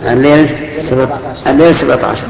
الليل 17.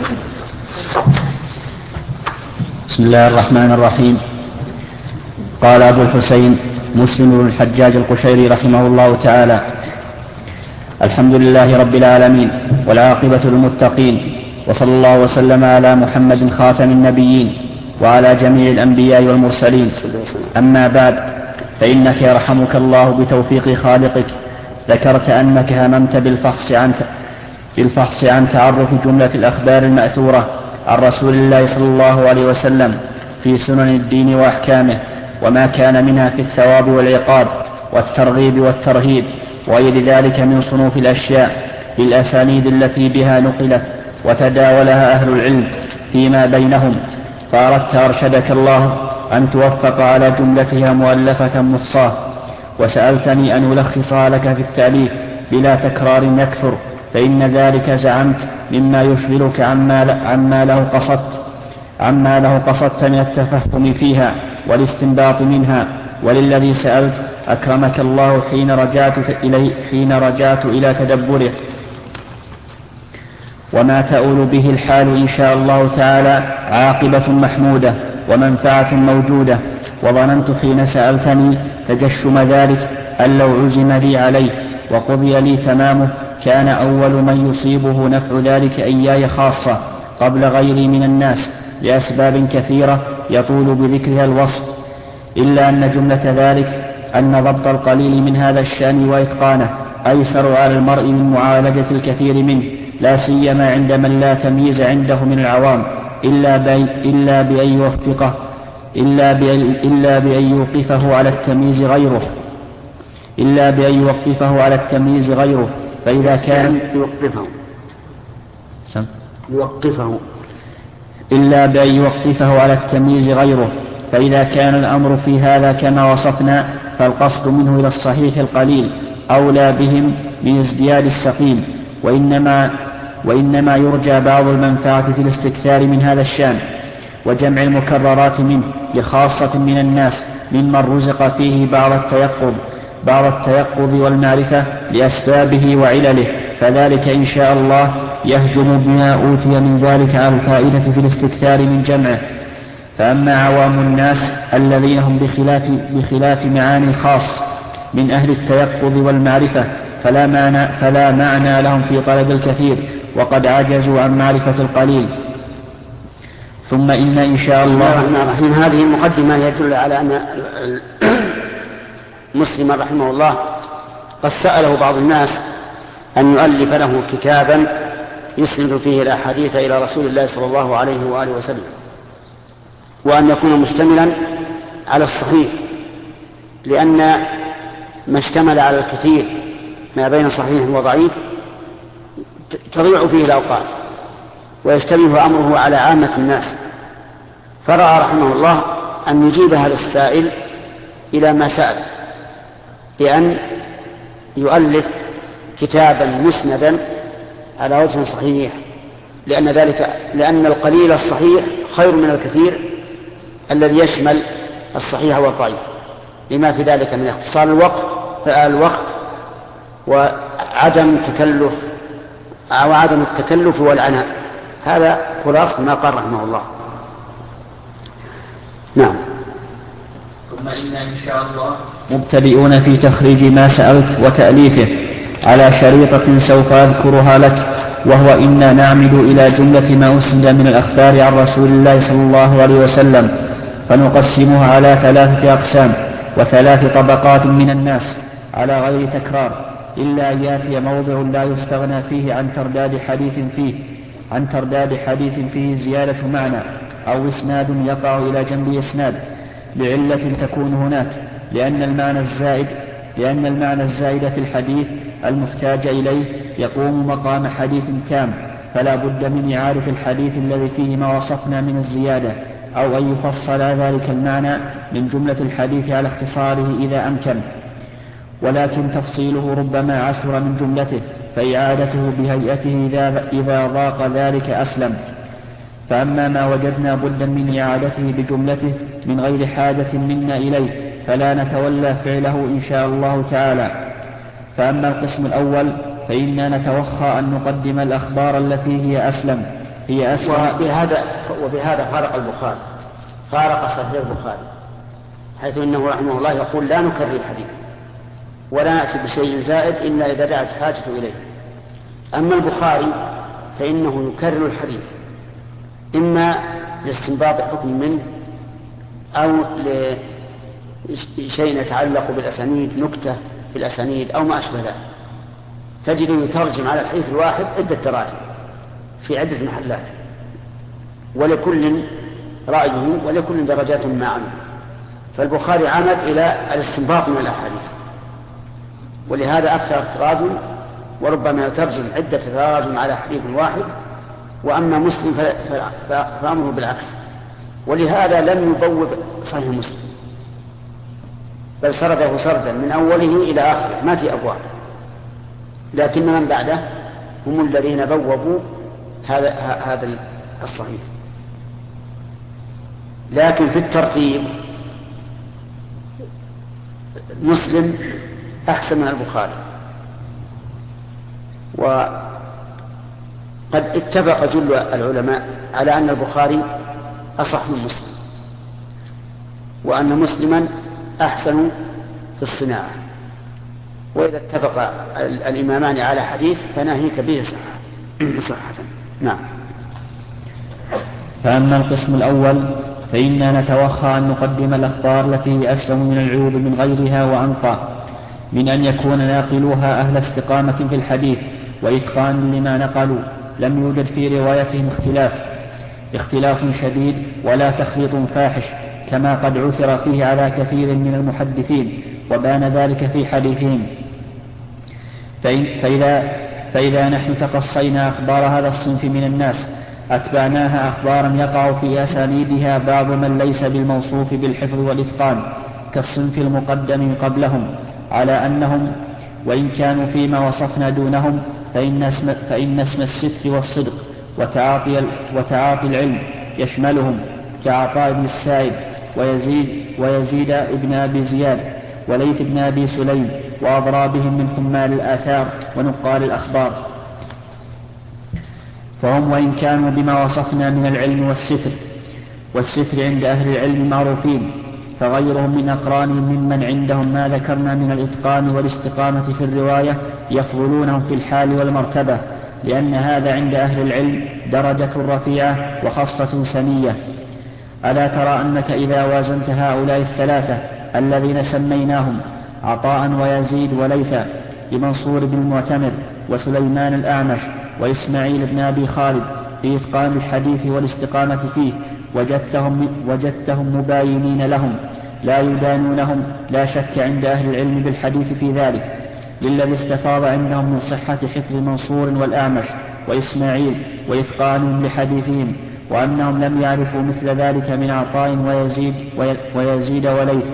بسم الله الرحمن الرحيم. قال أبو الحسين مسلم بن الحجاج القشيري رحمه الله تعالى: الحمد لله رب العالمين والعاقبة للمتقين، وصلى الله وسلم على محمد خاتم النبيين وعلى جميع الأنبياء والمرسلين. أما بعد، فإنك يرحمك الله بتوفيق خالقك ذكرت أنك هممت بالفحص عن تعرف جملة الأخبار المأثورة عن رسول الله صلى الله عليه وسلم في سنن الدين وأحكامه، وما كان منها في الثواب والعقاب والترغيب والترهيب وغير ذلك من صنوف الأشياء بالأسانيد التي بها نقلت وتداولها أهل العلم فيما بينهم، فأردت أرشدك الله أن توفق على جملتها مؤلفة مفصاة، وسألتني أن ألخصها لك في التأليف بلا تكرار يكثر، فإن ذلك زعمت مما يشغلك عما له قصدت من التفهم فيها والاستنباط منها. وللذي سألت أكرمك الله حين رجعت إلى تدبره وما تؤول به الحال إن شاء الله تعالى عاقبة محمودة ومنفعة موجودة، وظننت حين سألتني تجشم ذلك أن لو عزم لي عليه وقضي لي تمامه كان أول من يصيبه نفع ذلك إياي خاصة قبل غيري من الناس لأسباب كثيرة يطول بذكرها الوصف، إلا أن جملة ذلك أن ضبط القليل من هذا الشأن وإتقانه أيسر على المرء من معالجة الكثير منه، لا سيما عند من لا تمييز عنده من العوام إلا بأن يوقفه على التمييز غيره فإذا كان إلا بأن يوقفه على التمييز غيره، فإذا كان الأمر في هذا كما وصفنا فالقصد منه إلى الصحيح القليل أولى بهم من ازدياد السقيم، وإنما يرجى بعض المنفعة في الاستكثار من هذا الشأن وجمع المكررات منه لخاصة من الناس ممن رزق فيه بعض التيقظ والمعرفة لأسبابه وعلله، فذلك إن شاء الله يهجم بما أوتي من ذلك على الفائدة في الاستكثار من جمعه. فأما عوام الناس الذين هم بخلاف معاني خاص من أهل التيقظ والمعرفة فلا معنى لهم في طلب الكثير وقد عجزوا عن معرفة القليل. ثم إن شاء الله هذه المقدمة يدل على أن مسلم رحمه الله قد سأله بعض الناس أن يؤلف له كتابا يسند فيه الأحاديث إلى رسول الله صلى الله عليه وآله وسلم، وأن يكون مشتملا على الصحيح، لأن ما اشتمل على الكثير ما بين صحيح وضعيف تضيع فيه الأوقات ويشتبه أمره على عامة الناس، فرأى رحمه الله أن يجيب هذا السائل إلى ما سأل بأن يؤلف كتابا مسندا على وجه صحيح، لأن القليل الصحيح خير من الكثير الذي يشمل الصحيح والضعيف، لما في ذلك من اختصار الوقت وعدم التكلف والعناء. هذا خلاص ما قال رحمه الله. نعم. ثم إن شاء الله مبتدئون في تخريج ما سألت وتأليفه على شريطة سوف أذكرها لك، وهو إنا نعمد إلى جملة ما أسند من الأخبار عن رسول الله صلى الله عليه وسلم، فنقسمها على 3 أقسام و3 طبقات من الناس على غير تكرار، إلا أن يأتي موضع لا يستغنى فيه عن ترداد حديث فيه زيادة معنى أو إسناد يقع إلى جنب إسناد لعلة تكون هناك، لأن المعنى الزائد في الحديث المحتاج إليه يقوم مقام حديث تام، فلا بد من إعادة الحديث الذي فيه ما وصفنا من الزيادة، أو أن يفصل ذلك المعنى من جملة الحديث على اختصاره إذا أمكن، ولكن تفصيله ربما عسر من جملته، فإعادته بهيئته إذا ضاق ذلك أسلم. فأما ما وجدنا بدا من إعادته بجملته من غير حاجة منا إليه فلا نتولى فعله إن شاء الله تعالى. فأما القسم الأول فإننا نتوخى أن نقدم الأخبار التي هي أسلم هي أسوأ. وبهذا فارق البخاري، فارق صحيح البخاري، حيث إنه رحمه الله يقول لا نكرر الحديث ولا نأتي بشيء زائد إلا إذا دعت حاجة إليه. أما البخاري فإنه يكرر الحديث إما لاستنباط حكم منه أو لشيء يتعلق بالأسانيد، نكتة في الأسانيد أو ما أشبه ذلك، تجد يترجم على الحديث الواحد عدة تراجم في عدة محلات، ولكل رأيه ولكل درجات ما عمل. فالبخاري عمد إلى الاستنباط من الأحاديث، ولهذا أكثر التراجم، وربما يترجم عدة تراجم على حديث واحد. وأما مسلم فأمره بالعكس، ولهذا لم يبوب صحيح مسلم، بل سرده سردا من أوله إلى آخره ما في أبواب، لكن من بعده هم الذين بوبوا هذا الصحيح. لكن في الترتيب مسلم أحسن من البخاري، وقد اتفق جل العلماء على أن البخاري أصح من مسلم، وأن مسلما أحسن في الصناعة. وإذا اتفق الإمامان على حديث فناهيك به صحة. نعم. فأما القسم الأول فإننا نتوخى أن نقدم الأخبار التي هي أسلم من العيوب من غيرها وأنقى، من أن يكون ناقلوها أهل استقامة في الحديث وإتقان لما نقلوا، لم يوجد في روايتهم اختلاف شديد ولا تخليط فاحش كما قد عثر فيه على كثير من المحدثين، وبان ذلك في حديثهم. فإذا نحن تقصينا أخبار هذا الصنف من الناس أتبعناها أخبارا يقع في أسانيدها بعض من ليس بالموصوف بالحفظ والإتقان كالصنف المقدم قبلهم، على أنهم وإن كانوا فيما وصفنا دونهم فإن اسم الستر والصدق وتعاطي العلم يشملهم، كعطاء بن السائب ويزيد ابن أبي زياد وليث بن أبي سليم وأضرابهم من حمال الآثار ونقال الأخبار. فهم وإن كانوا بما وصفنا من العلم والستر عند أهل العلم معروفين، فغيرهم من أقرانهم ممن عندهم ما ذكرنا من الإتقان والاستقامة في الرواية يفضلونهم في الحال والمرتبة، لأن هذا عند أهل العلم درجة رفيعة وخصلة سنية. ألا ترى أنك إذا وازنت هؤلاء الثلاثة الذين سميناهم عطاء ويزيد وليثا بمنصور بن المعتمر وسليمان الأعمش وإسماعيل بن أبي خالد في إتقان الحديث والاستقامة فيه، وجدتهم مباينين لهم لا يدانونهم لا شك عند أهل العلم بالحديث في ذلك، للذي استفاض عندهم من صحة حفظ منصور والأعمش وإسماعيل وإتقانهم لحديثهم، وأنهم لم يعرفوا مثل ذلك من عطاء ويزيد وليث.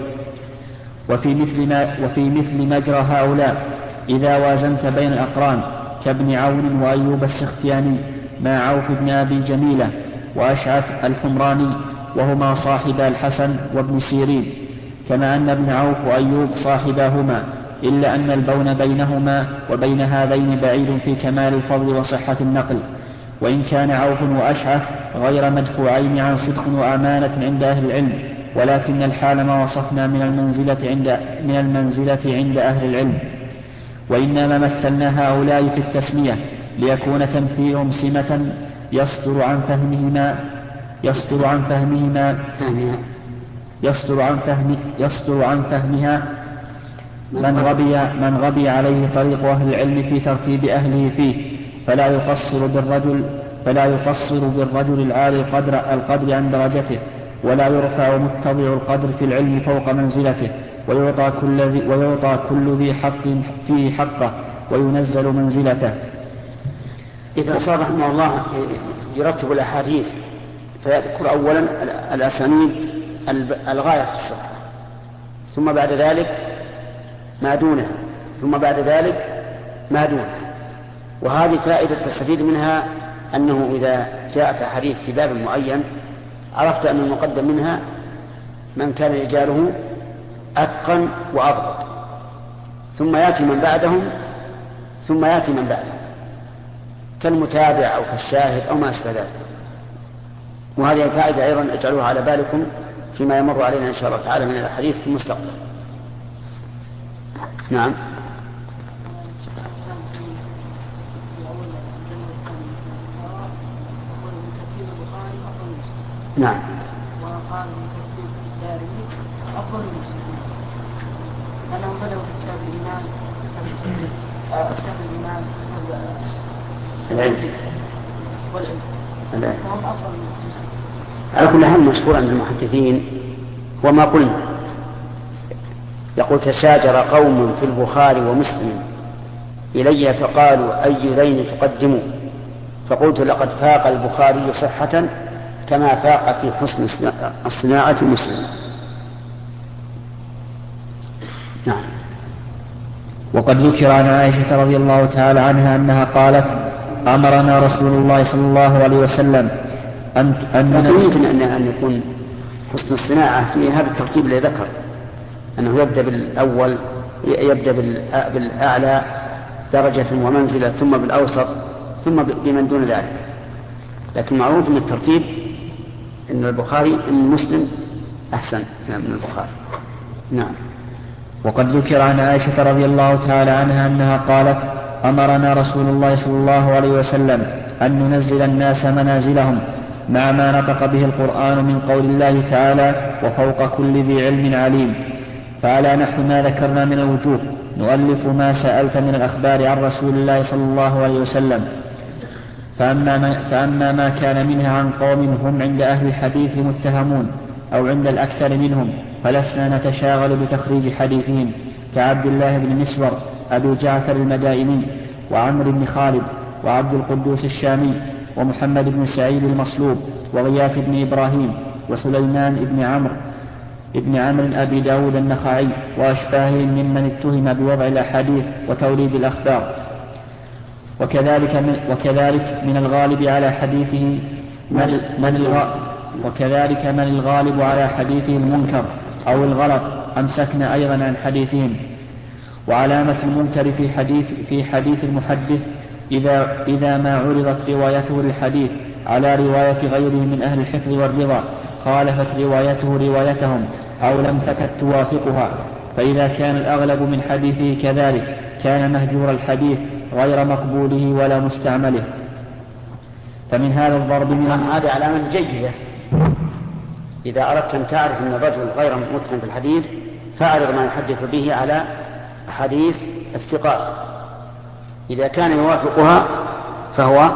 وفي مثل مجرى هؤلاء إذا وازنت بين الأقران كابن عون وأيوب السختياني مع عوف بن أبي جميلة وأشعث الحمراني، وهما صاحبا الحسن وابن سيرين، كما أن ابن عوف وأيوب صاحباهما، إلا أن البون بينهما وبين هذين بعيد في كمال الفضل وصحة النقل، وإن كان عوف وأشعث غير مدفوعين عن صدق وأمانة عند أهل العلم، ولكن الحال ما وصفنا من المنزلة عند أهل العلم. وإنما مثلنا هؤلاء في التسمية ليكون تمثيلهم سمة يصدر عن فهمها من غبي عليه طريق أهل العلم في ترتيب أهله فيه، فلا يقصر بالرجل العالي القدر عن درجته، ولا يرفع متضع القدر في العلم فوق منزلته، ويعطى كل ذي حق فيه حقه وينزل منزلته. إذا صار رحمه الله يرتب الأحاديث فيذكر أولا الأسانيد الغاية في الصحة، ثم بعد ذلك ما دونه، ثم بعد ذلك ما دونه. وهذه فائدة تستفيد منها أنه إذا جاءت حديث في باب معين عرفت أن المقدم منها من كان رجاله أتقن وأضبط، ثم يأتي من بعدهم ثم يأتي من بعده كالمتابع أو كالشاهد أو ما أشبه ذلك. وهذه الفائدة أيضا اجعلوها على بالكم فيما يمر علينا إن شاء الله تعالى من الحديث في المستقبل. نعم. نعم. وقال من ترتيب الدارمي أفضل المسلمين لأنهم بدأوا في كتاب الإيمان كتاب الإيمان والعلم فهم أفضل المسلمين. على كل حال مشهور عند المحدثين وما قلنا. يقول تشاجر قوم في البخاري ومسلم إلي فقالوا أي ذين تقدموا فقلت لقد فاق البخاري صحة كما فاق في حسن الصناعة مسلم. نعم. وقد ذكر عن عائشة رضي الله تعالى عنها أنها قالت أمرنا رسول الله صلى الله عليه وسلم أن يمكن أن يكون حسن الصناعة في هذا الترتيب الذي ذكر أنه يبدأ بالأول يبدأ بالأعلى درجة ومنزلة ثم بالأوسط ثم بمن دون ذلك. لكن معروف من الترتيب أن البخاري أن مسلم أحسن من البخاري. نعم. وقد ذكر عن عائشة رضي الله تعالى عنها أنها قالت أمرنا رسول الله صلى الله عليه وسلم أن ننزل الناس منازلهم مع ما نطق به القرآن من قول الله تعالى وفوق كل ذي علم عليم. فعلى نحو ما ذكرنا من الوجوه نؤلف ما سألت من الأخبار عن رسول الله صلى الله عليه وسلم. فأما ما كان منها عن قوم هم عند أهل الحديث متهمون أو عند الأكثر منهم فلسنا نتشاغل بتخريج حديثهم كعبد الله بن مسور أبي جعفر المدائني وعمر بن خالد وعبد القدوس الشامي ومحمد بن سعيد المصلوب وغياث بن إبراهيم وسليمان بن عمرو أبي داود النخعي وأشباههم ممن اتهم بوضع الأحاديث وتوليد الأخبار. وكذلك من الغالب على حديثه وكذلك من الغالب على حديثه المنكر أو الغلط أمسكنا أيضا عن حديثهم. وعلامة المنكر في حديث المحدث إذا ما عرضت روايته للحديث على رواية غيره من أهل الحفظ والرضا خالفت روايته روايتهم أو لم تكد توافقها، فإذا كان الأغلب من حديثه كذلك كان مهجور الحديث غير مقبوله ولا مستعمله. فمن هذا الضرب من هذا علامة جيدة. إذا أردت أن تعرف أن الرجل غير متقن في الحديث فاعرض ما يحدث به على حديث الثقات، إذا كان يوافقها فهو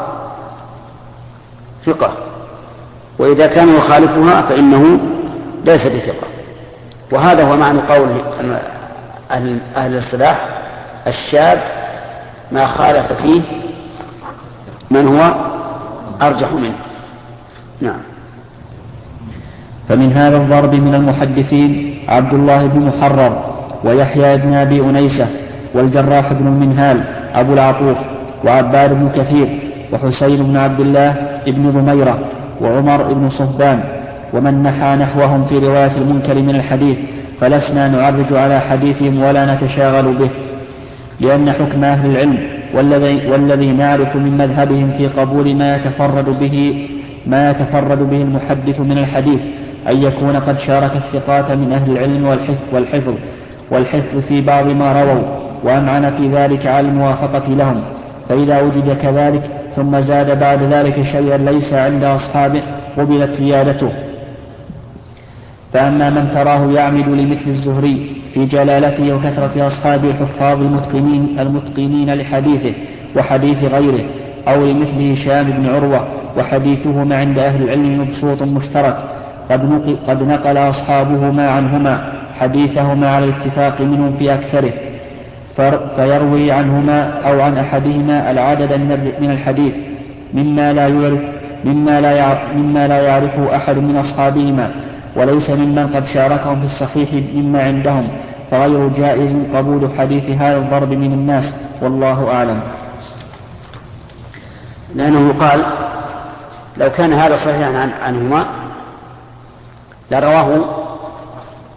ثقة، وإذا كان يخالفها فإنه ليس بثقة. وهذا هو معنى قول أهل الصلاح الشاذ ما خالف فيه من هو أرجح منه. نعم. فمن هذا الضرب من المحدثين عبد الله بن محرر ويحيى بن أبي أنيسة والجراح بن المنهال أبو العطوف وعباد بن كثير وحسين بن عبد الله بن ضميرة وعمر بن صهبان ومن نحى نحوهم في رواية المنكر من الحديث فلسنا نعرج على حديثهم ولا نتشاغل به، لأن حكم أهل العلم والذي نعرف من مذهبهم في قبول ما يتفرد به المحدث من الحديث أن يكون قد شارك الثقات من أهل العلم والحفظ في بعض ما رووا وأمعن في ذلك على الموافقة لهم. فإذا وجد كذلك ثم زاد بعد ذلك شيئا ليس عند أصحابه قبلت زيادته. فأما من تراه يعمد لمثل الزهري في جلالته وكثرة أصحابه الحفاظ المتقنين لحديثه وحديث غيره، أو لمثل هشام بن عروة وحديثهما عند أهل العلم مبسوط مشترك قد نقل أصحابهما عنهما حديثهما على الاتفاق منهم في أكثره، فيروي عنهما أو عن أحدهما العدد من الحديث مما لا يعرفه أحد من أصحابهما وليس ممن قد شاركهم في الصحيح مما عندهم، فغير جائز قبول حديث هذا الضرب من الناس، والله أعلم. لأنه قال لو كان هذا صحيحا عنهما لرواه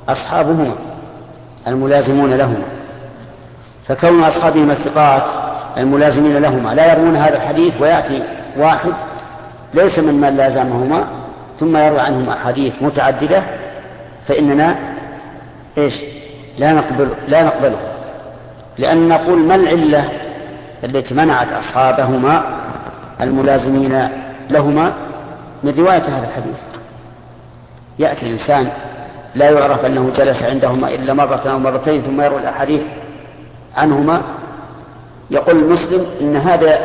أصحابهما الملازمون لهما، فكون أصحابهما الثقات الملازمين لهما لا يروون هذا الحديث، ويأتي واحد ليس ممن لازمهما ثم يروي عنهم أحاديث متعددة، فإننا لا نقبله، لأن نقول ما العلة التي منعت أصحابهما الملازمين لهما من رواية هذا الحديث؟ يأتي الإنسان لا يعرف أنه جلس عندهما إلا مرة أو مرتين ثم يروي الأحاديث عنهما، يقول المسلم إن هذا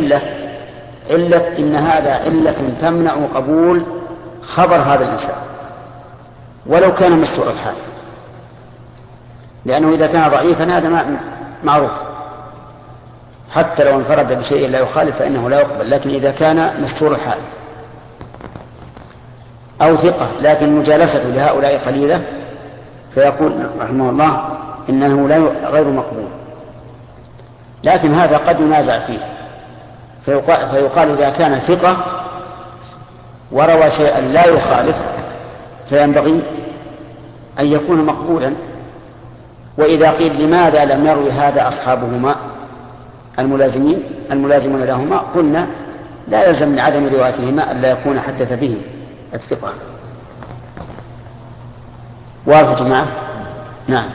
علة تمنع قبول خبر هذا الإنسان ولو كان مستور الحال، لأنه إذا كان ضعيفا هذا معروف، حتى لو انفرد بشيء لا يخالف فإنه لا يقبل، لكن إذا كان مستور الحال أو ثقة لكن مجالسته لهؤلاء قليلة فيقول رحمه الله إنه غير مقبول. لكن هذا قد ينازع فيه، فيقال إذا كان ثقة وروى شيئا لا يخالف فينبغي أن يكون مقبولا. وإذا قيل لماذا لم يروي هذا أصحابهما الملازمون لهما، قلنا لا يلزم من عدم روايتهما ألا يكون حدث به الثقة. واضح معه؟ نعم.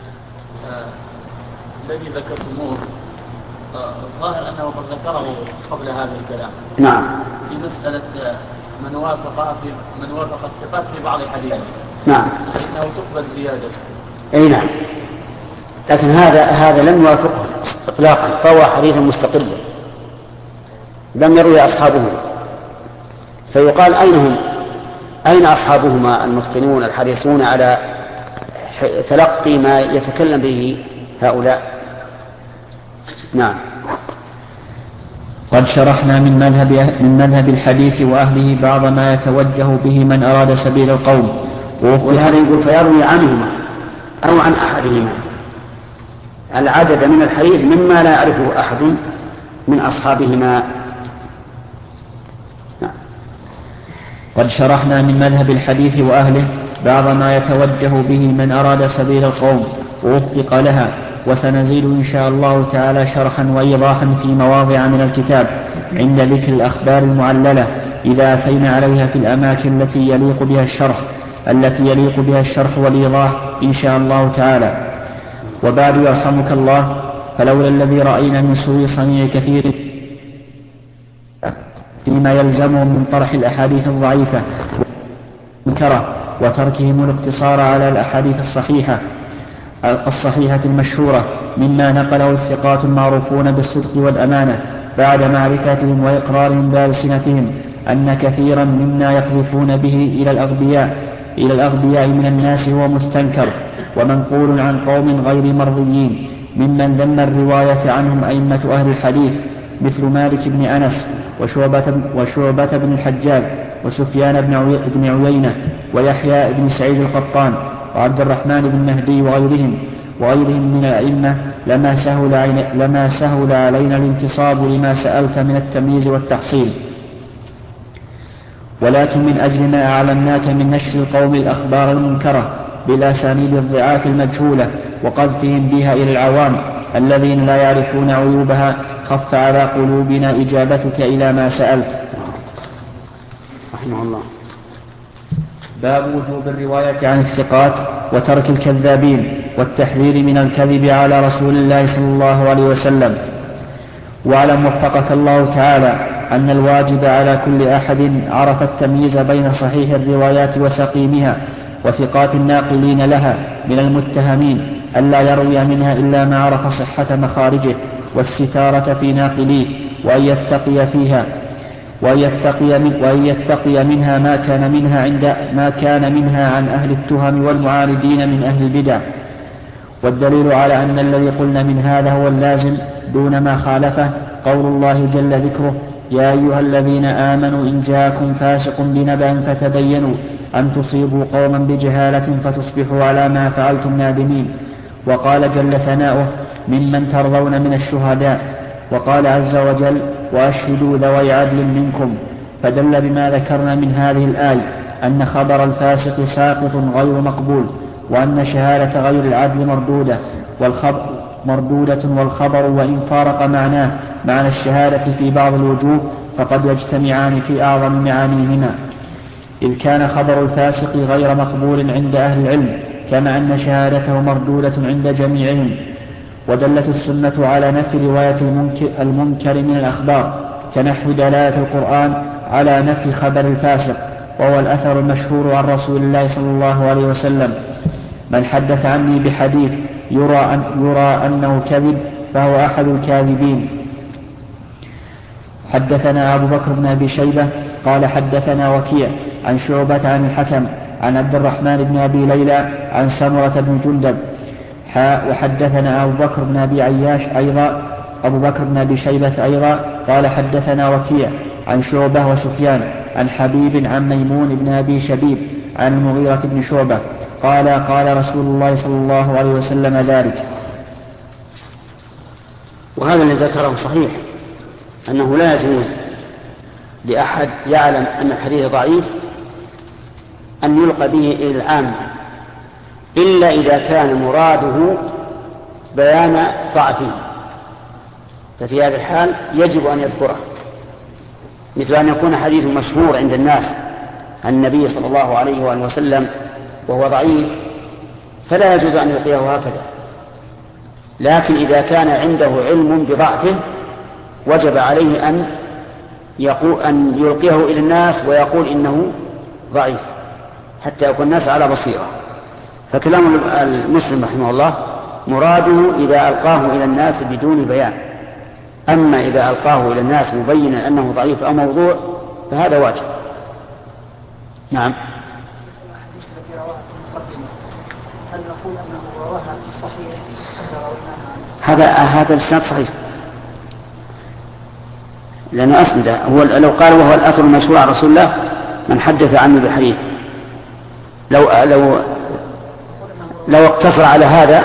الذي ذكرتموه الظاهر أنه قد ذكره قبل هذا الكلام. نعم. في مسألة من وافق الثقات في بعض الحديث. نعم. فإنه تقبل زيادة. أي نعم. لكن هذا لم يوافقه إطلاقا، فهو حديث مستقل لم يروي أصحابه، فيقال أين أصحابهما المتقنون الحريصون على تلقي ما يتكلم به هؤلاء؟ نعم. قد شرحنا من مذهب الحديث وأهله بعض ما يتوجه به من أراد سبيل القوم، ولهذا يقول فيروي عنهما أو عن أحدهما العدد من الحديث مما لا يعرفه أحد من أصحابهما. نعم. قد شرحنا من مذهب الحديث وأهله بعض ما يتوجه به من أراد سبيل القوم ووفق لها، وسنزيد إن شاء الله تعالى شرحا وإيضاحا في مواضع من الكتاب عند ذكر الأخبار المعللة إذا أتينا عليها في الأماكن التي يليق بها الشرح والإيضاح إن شاء الله تعالى. وبعد يرحمك الله، فلولا الذي رأينا من سوء صنيع كثير فيما يلزمهم من طرح الأحاديث الضعيفة والمنكرة وتركهم الاقتصار على الأحاديث الصحيحة المشهورة مما نقله الثقات المعروفون بالصدق والأمانة بعد معرفتهم وإقرارهم بألسنتهم أن كثيرا مما يقذفون به إلى الأغبياء من الناس هو مستنكر ومنقول عن قوم غير مرضيين ممن ذم الرواية عنهم أئمة أهل الحديث مثل مالك بن أنس وشعبة بن الحجاج وسفيان بن عيينة ويحيى بن سعيد القطان وعبد الرحمن بن مهدي وغيرهم من الأئمة لما سهل علينا الانتصاب لما سألت من التمييز والتحصيل. ولكن من أجل ما أعلمناك من نشر القوم الأخبار المنكرة بالأسانيد الضعاف المجهولة وقذفهم بها إلى العوام الذين لا يعرفون عيوبها، خف على قلوبنا إجابتك إلى ما سألت. رحمه الله. باب وجوب الرواية عن الثقات وترك الكذابين والتحذير من الكذب على رسول الله صلى الله عليه وسلم. واعلم وفقك الله تعالى أن الواجب على كل أحد عرف التمييز بين صحيح الروايات وسقيمها وثقات الناقلين لها من المتهمين ألا يروي منها إلا ما عرف صحة مخارجه والستارة في ناقليه، وأن يتقي منها ما كان منها عن أهل التهم والمعارضين من أهل البدع. والدليل على أن الذي قلنا من هذا هو اللازم دون ما خالفه قول الله جل ذكره: يا أيها الذين آمنوا إن جاءكم فاسق بنبأ فتبينوا أن تصيبوا قوما بجهالة فتصبحوا على ما فعلتم نادمين. وقال جل ثناؤه: ممن ترضون من الشهداء. وقال عز وجل: وأشهدوا ذوي عدل منكم. فدل بما ذكرنا من هذه الآية أن خبر الفاسق ساقط غير مقبول، وأن شهادة غير العدل مردودة، مردودة، والخبر وإن فارق معناه معنى الشهادة في بعض الوجوه فقد يجتمعان في أعظم معانيهما، إذ كان خبر الفاسق غير مقبول عند أهل العلم، كما أن شهادته مردودة عند جميعهم. ودلت السنة على نفي رواية المنكر من الأخبار، كنحو دلالة القرآن على نفي خبر الفاسق، وهو الأثر المشهور عن رسول الله صلى الله عليه وسلم: من حدث عني بحديث يرى أنه كذب فهو أحد الكاذبين. حدثنا أبو بكر بن أبي شيبة قال حدثنا وكيع عن شعبة عن الحكم عن عبد الرحمن بن أبي ليلى عن سمرة بن جندب. وحدثنا أبو بكر بن أبي عياش أيضا أبو بكر بن أبي شيبة أيضا قال حدثنا وكيع عن شعبة وسفيان عن حبيب عن ميمون بن أبي شبيب عن المغيرة بن شعبة قال قال رسول الله صلى الله عليه وسلم ذلك. وهذا الذي ذكره صحيح، أنه لا يجوز لأحد يعلم أن الحديث ضعيف أن يلقى به إلى العام إلا إذا كان مراده بيان ضعفه، ففي هذا الحال يجب أن يذكره، مثل أن يكون حديث مشهور عند الناس عن النبي صلى الله عليه وآله وسلم وهو ضعيف فلا يجوز أن يلقيه هكذا، لكن إذا كان عنده علم بضعفه وجب عليه أن يلقيه إلى الناس ويقول إنه ضعيف حتى يكون الناس على بصيرة. فكلام المسلم رحمه الله مراده إذا ألقاه إلى الناس بدون بيان، أما إذا ألقاه إلى الناس مبينا أنه ضعيف أو موضوع فهذا واجب. نعم. هل نقول أنه رواها في الصحيح؟ هذا الإسناد صحيح، لأنه أسند. هو لو قال وهو الأثر المشهور عن رسول الله من حدث عني بحديث، لو اقتصر على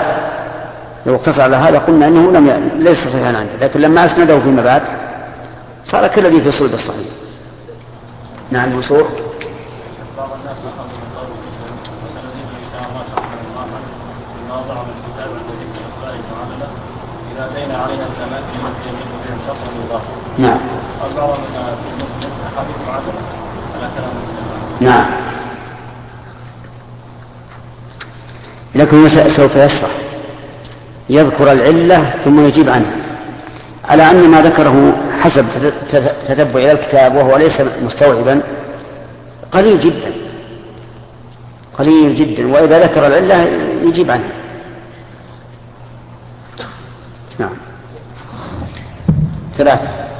هذا قلنا أنه ليس صحيحا عنه، لكن لما أسنده فيما بعد صار كل الذي في صلب الصحيح. نعم. وصور بعض الناس أخذوا من قول وسنزيد إن شاء الله ما وضع من الكتاب الذي في أخبار المعاملة إذا أتينا عليها الأماكن التي يجب بها الشخص المضاف. نعم. أصدر من في المسلم أحاديث معادلة على كلام المسلم. نعم. لكن سوف يشرح يذكر العلة ثم يجيب عنها، على أن ما ذكره حسب تتبع إلى الكتاب وهو ليس مستوعبا قليل جدا، وإذا ذكر العلة يجيب عنها. نعم. 3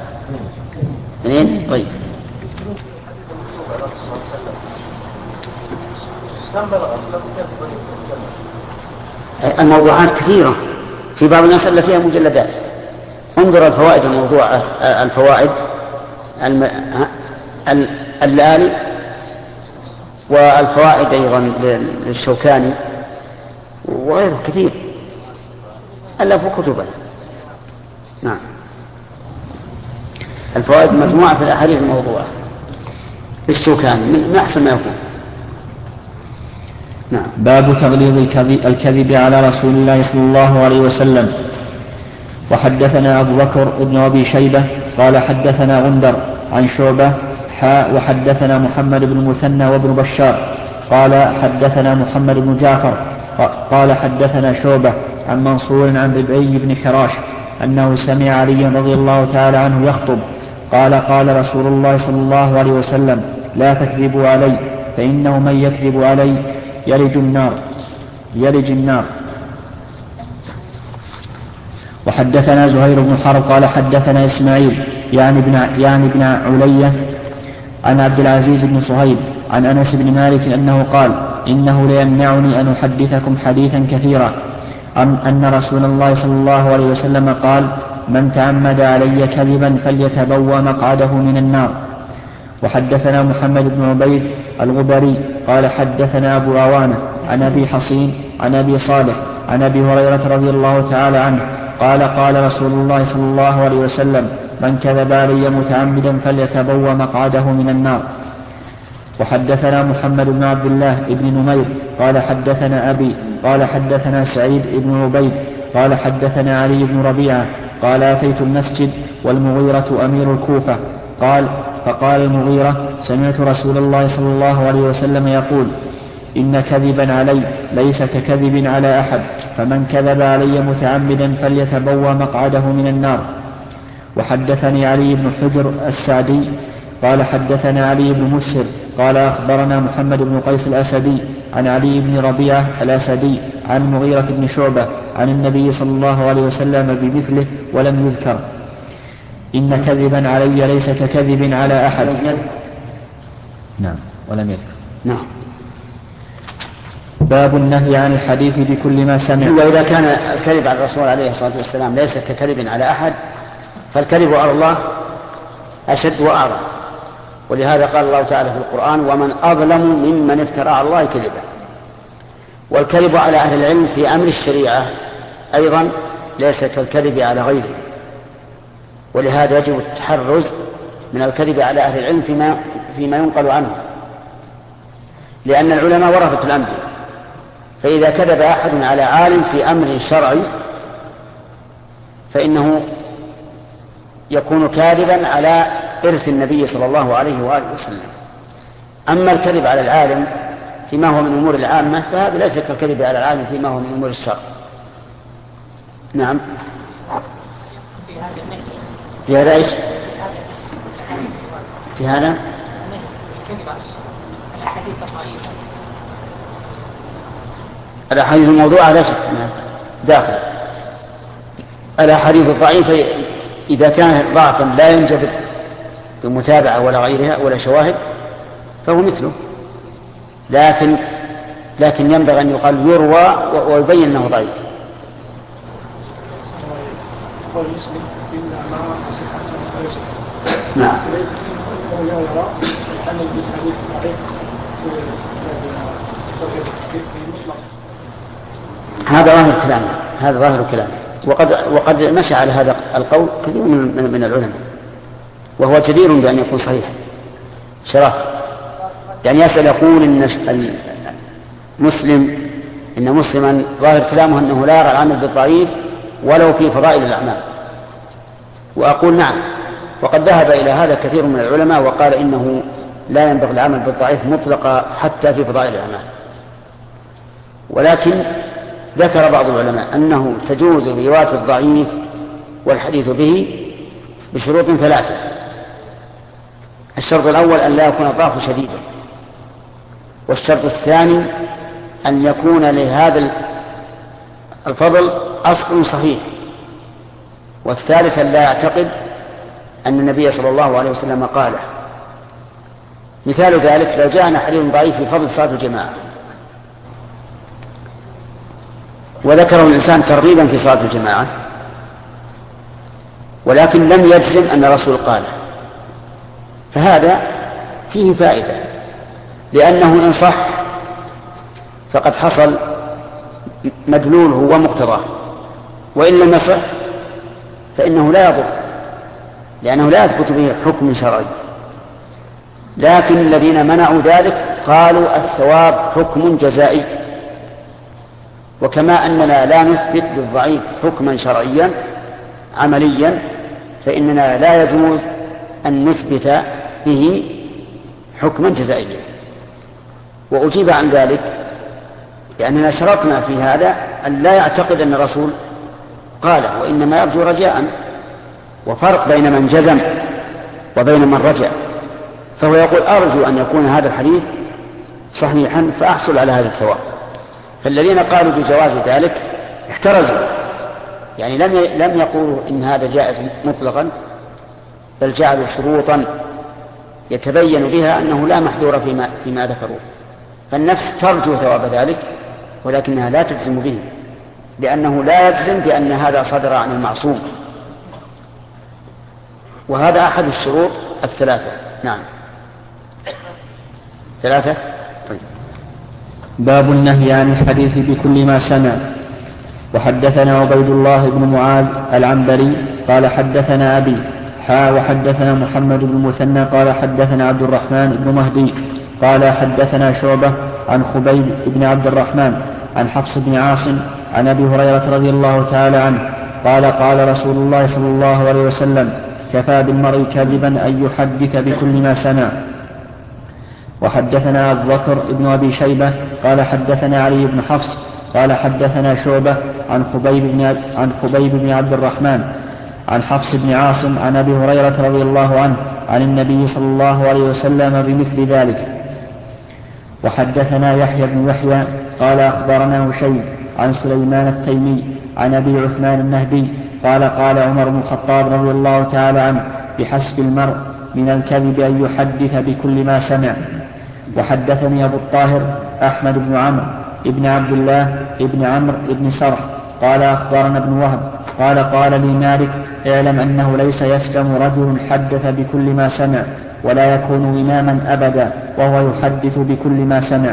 2. طيب. الموضوعات كثيرة، في بعض الناس ألف فيها مجلدات. انظر الفوائد الموضوعة، الفوائد اللالي، والفوائد أيضا للشوكاني وغيره كثير ألفوا كتبا. نعم. الفوائد مجموعة في الأحاديث الموضوعة للشوكاني من أحسن ما يكون. نعم. باب تغليظ الكذب على رسول الله صلى الله عليه وسلم. وحدثنا أبو بكر بن أبي شيبة قال حدثنا غندر عن شعبة وحدثنا محمد بن مثنى وابن بشار قال حدثنا محمد بن جعفر قال حدثنا شعبة عن منصور عن ربعي بن حراش أنه سمع علي رضي الله تعالى عنه يخطب قال قال رسول الله صلى الله عليه وسلم لا تكذبوا علي فإنه من يكذب علي يلج النار. وحدثنا زهير بن حرب قال حدثنا إسماعيل يعني ابن علية عن عبد العزيز بن صهيب عن أنس بن مالك أنه قال إنه ليمنعني أن أحدثكم حديثا كثيرا أن رسول الله صلى الله عليه وسلم قال من تعمد علي كذبا فليتبوأ مقعده من النار. وحدثنا محمد بن عبيد الغبري قال حدثنا أبو عوانة عن أبي حصين عن أبي صالح عن أبي هريرة رضي الله تعالى عنه قال قال رسول الله صلى الله عليه وسلم من كذب علي متعمدا فليتبوأ مقعده من النار. وحدثنا محمد بن عبد الله بن نمير قال حدثنا أبي قال حدثنا سعيد بن عبيد قال حدثنا علي بن ربيعة قال أتيت المسجد والمغيرة أمير الكوفة قال فقال المغيرة سمعت رسول الله صلى الله عليه وسلم يقول إن كذبا علي ليس ككذب على أحد فمن كذب علي متعمدا فليتبوى مقعده من النار. وحدثني علي بن حجر السعدي قال حدثنا علي بن مسهر قال أخبرنا محمد بن قيس الأسدي عن علي بن ربيعة الأسدي عن المغيرة بن شعبة عن النبي صلى الله عليه وسلم بمثله ولم يذكر إن كذبا علي ليس ككذب على أحد. نعم ولم يذكر. نعم. باب النهي عن الحديث بكل ما سمع. وإذا كان الكذب على الرسول عليه الصلاة والسلام ليس ككذب على أحد فالكذب على الله أشد وأعظم، ولهذا قال الله تعالى في القرآن ومن أظلم ممن افترى على الله كذبا. والكذب على أهل العلم في أمر الشريعة أيضا ليس كالكذب على غيره، ولهذا يجب التحرز من الكذب على أهل العلم فيما ينقل عنه، لأن العلماء ورثة الأنبياء، فإذا كذب أحد على عالم في أمر شرعي فإنه يكون كاذبا على إرث النبي صلى الله عليه وآله وسلم. أما الكذب على العالم فيما هو من أمور العامة فهذا ليس كالكذب على العالم فيما هو من أمور الشرع. نعم. في هذا إيش؟ في هذا الأحاديث الموضوعة لا شك داخل. الأحاديث الضعيفة إذا كان ضعفا لا ينجبر بمتابعة ولا غيرها ولا شواهد فهو مثله، لكن ينبغي أن يقال يروى ويبين أنه ضعيف. نعم. هذا ظاهر كلامه وقد مشى على هذا القول كثير من العلماء، وهو جدير بأن يكون صحيح شرف. يعني يسأل يقول إن مسلما ظاهر كلامه أنه لا يرى العمل بالضعيف ولو في فضائل الأعمال، وأقول نعم، وقد ذهب إلى هذا كثير من العلماء وقال إنه لا ينبغي العمل بالضعيف مطلقا حتى في فضائل الأعمال. ولكن ذكر بعض العلماء أنه تجوز رواية الضعيف والحديث به بشروط 3. الشرط الأول أن لا يكون الضعف شديدا، والشرط الثاني أن يكون لهذا الفضل أصل صحيح، والثالث أن لا يعتقد أن النبي صلى الله عليه وسلم قاله. مثال ذلك لو جاءنا حديث ضعيف في فضل صلاة الجماعة وذكره الإنسان ترغيبا في صلاة الجماعة ولكن لم يجزم أن الرسول قاله، فهذا فيه فائدة، لأنه إن صح فقد حصل مدلوله ومقتضاه، وإن لم يصح فإنه لا يضر، لأنه لا يثبت به حكم شرعي. لكن الذين منعوا ذلك قالوا الثواب حكم جزائي، وكما أننا لا نثبت بالضعيف حكما شرعيا عمليا فإننا لا يجوز أن نثبت به حكما جزائيا. وأجيب عن ذلك لأننا شرطنا في هذا أن لا يعتقد أن الرسول قاله، وإنما يرجو رجاء، وفرق بين من جزم وبين من رجع. فهو يقول أرجو أن يكون هذا الحديث صحيحا فأحصل على هذا الثواب. فالذين قالوا بجواز ذلك احترزوا، يعني لم يقولوا إن هذا جائز مطلقا، بل جعلوا شروطا يتبين بها أنه لا محذور فيما ذكروه. فالنفس ترجو ثواب ذلك ولكنها لا تجزم به، لأنه لا يجزم بأن هذا صدر عن المعصوم، وهذا أحد الشروط 3. نعم 3. طيب. باب النهي عن الحديث بكل ما سمع. وحدثنا عبيد الله بن معاذ العنبري قال حدثنا أبي وحدثنا محمد بن المثنى قال حدثنا عبد الرحمن بن مهدي قال حدثنا شعبة عن خبيب بن عبد الرحمن عن حفص بن عاصم عن أبي هريرة رضي الله تعالى عنه قال قال رسول الله صلى الله عليه وسلم كفى بالمرء كذبا أن يحدث بكل ما سمع. وحدثنا أبو بكر بن أبي شيبة قال حدثنا علي بن حفص قال حدثنا شعبة عن خبيب بن عبد الرحمن عن حفص بن عاصم عن أبي هريرة رضي الله عنه عن النبي صلى الله عليه وسلم بمثل ذلك. وحدثنا يحيى بن يحيى قال أخبرنا هشيم عن سليمان التيمي عن أبي عثمان النهدي قال قال عمر بن الخطاب رضي الله تعالى عنه بحسب المرء من الكذب أن يحدث بكل ما سمع. وحدثني أبو الطاهر أحمد بن عمرو ابن عبد الله ابن عمرو ابن سرح قال أخبرنا ابن وهب قال قال لي مالك اعلم أنه ليس يسلم رجل حدث بكل ما سمع ولا يكون إماما أبدا وهو يحدث بكل ما سمع.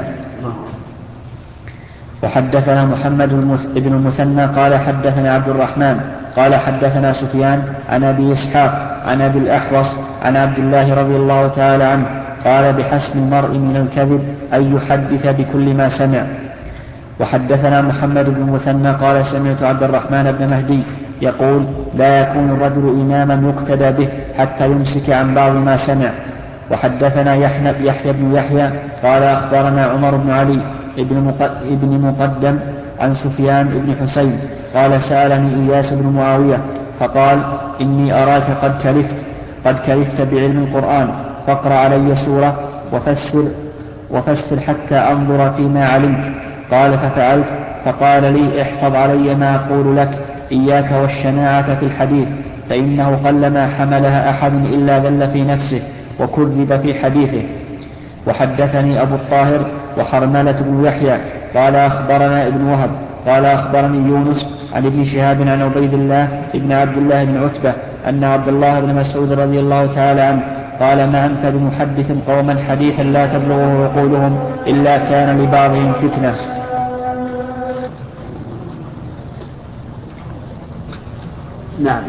وحدثنا محمد بن المثنى قال حدثنا عبد الرحمن قال حدثنا سفيان عن أبي إسحاق عن أبي الأحوص عن عبد الله رضي الله تعالى عنه قال بحسب المرء من الكذب أن يحدث بكل ما سمع. وحدثنا محمد بن المثنى قال سمعت عبد الرحمن بن مهدي يقول لا يكون الرجل إماما يقتدى به حتى يمسك عن بعض ما سمع. وحدثنا يحيى بن يحيى قال أخبرنا عمر بن علي ابن مقدم عن سفيان بن حسين قال سألني إياس بن معاوية فقال إني أراك قد كلفت بعلم القرآن فاقرأ علي سورة وفسر حتى أنظر فيما علمت. قال ففعلت فقال لي احفظ علي ما أقول لك إياك والشناعة في الحديث فإنه قلما حملها أحد إلا ذل في نفسه وكذب في حديثه. وحدثني أبو الطاهر وحرملة بن يحيى قال أخبرنا ابن وهب قال أخبرني يونس عن ابن شهاب عن عبيد الله ابن عبد الله بن عتبة أن عبد الله بن مسعود رضي الله تعالى عنه قال ما أنت بمحدث قوما حديثا لا تبلغه عقولهم إلا كان لبعضهم فتنة. نعم.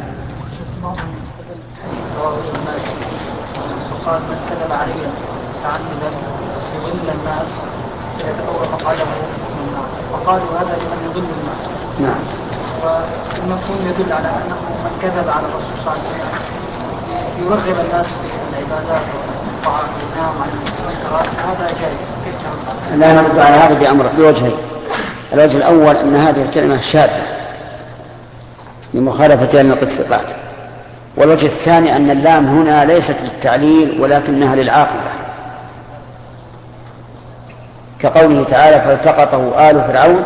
قال من كذب علي متعمدا يضل الناس فيتبوأ مقعده من النار وقالوا هذا لمن يضل الناس. نعم. والمفهوم يدل على أنه من كذب على الرسول صلى الله عليه وسلم يرغب الناس في العبادات والطاعات والنعم عن المنكرات هذا جائز. لا نرد على هذا بأمر بوجهين. الوجه الأول أن هذه الكلمة شاذة لمخالفتها لنقطة الثقات. والوجه الثاني أن اللام هنا ليست للتعليل ولكنها للعاقبة كقوله تعالى فالتقطه آل فرعون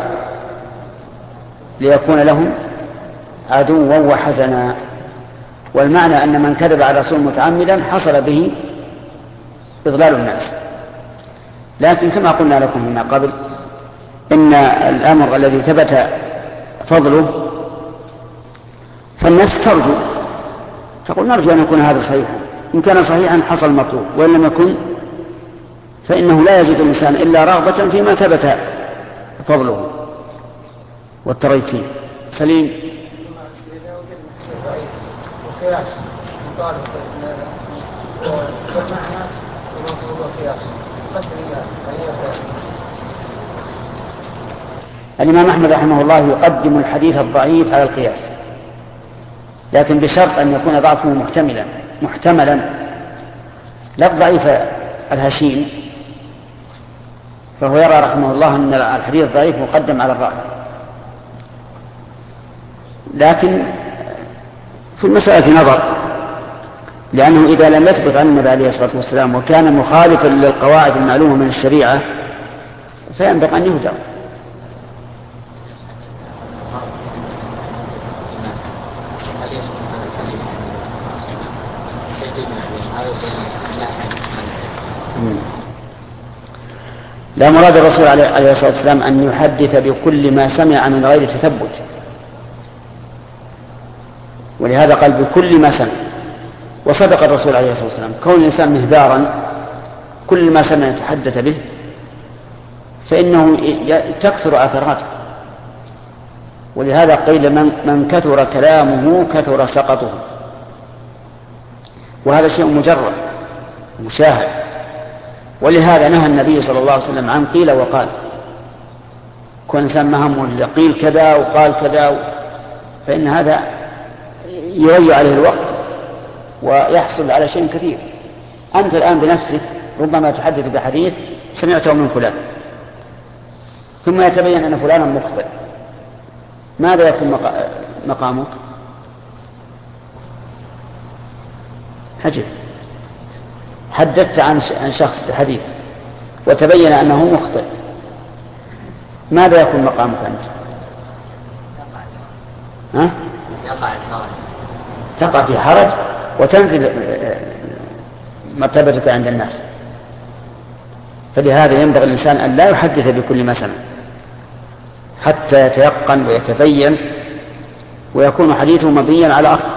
ليكون لهم عدوا وحزنا. والمعنى أن من كذب على الرسول متعمدا حصل به إضلال الناس. لكن كما قلنا لكم هنا قبل إن الأمر الذي ثبت فضله فالناس ترجو تقول نرجو أن يكون هذا صحيحا. إن كان صحيحا حصل المطلوب وإن لم يكن فإنه لا يزيد الإنسان إلا رغبة فيما ثبت فضله والترغيب فيه. سليم. الإمام أحمد رحمه الله يقدم الحديث الضعيف على القياس لكن بشرط أن يكون ضعفه محتملا لا ضعيف الهشيم فهو يرى رحمه الله أن الحديث الضعيف مقدم على الرأي. لكن في المسألة نظر لأنه إذا لم يثبت عن النبي عليه الصلاة والسلام وكان مخالفا للقواعد المعلومة من الشريعة فينبغي أن يهدر. لا مراد الرسول عليه الصلاة والسلام أن يحدث بكل ما سمع من غير تثبت ولهذا قال بكل ما سمع. وصدق الرسول عليه الصلاة والسلام كون الإنسان مهدارا كل ما سمع يتحدث به فإنه تكثر أثراته. ولهذا قيل من كثر كلامه كثر سقطه وهذا شيء مجرد مشاهد. ولهذا نهى النبي صلى الله عليه وسلم عن قيل وقال كون إنسان مهم قيل كذا وقال كذا فإن هذا يضيع عليه الوقت ويحصل على شيء كثير. أنت الآن بنفسك ربما تحدث بحديث سمعته من فلان ثم يتبين أن فلانا مخطئ، ماذا يكون مقامك؟ عجب، حدثت عن شخص بحديث وتبين أنه مخطئ، ماذا يكون مقامك أنت؟ تقع في حرج وتنزل مرتبتك عند الناس. فلهذا ينبغي الإنسان أن لا يحدث بكل ما سمع حتى يتيقن ويتبين ويكون حديثه مبنيا على أصل.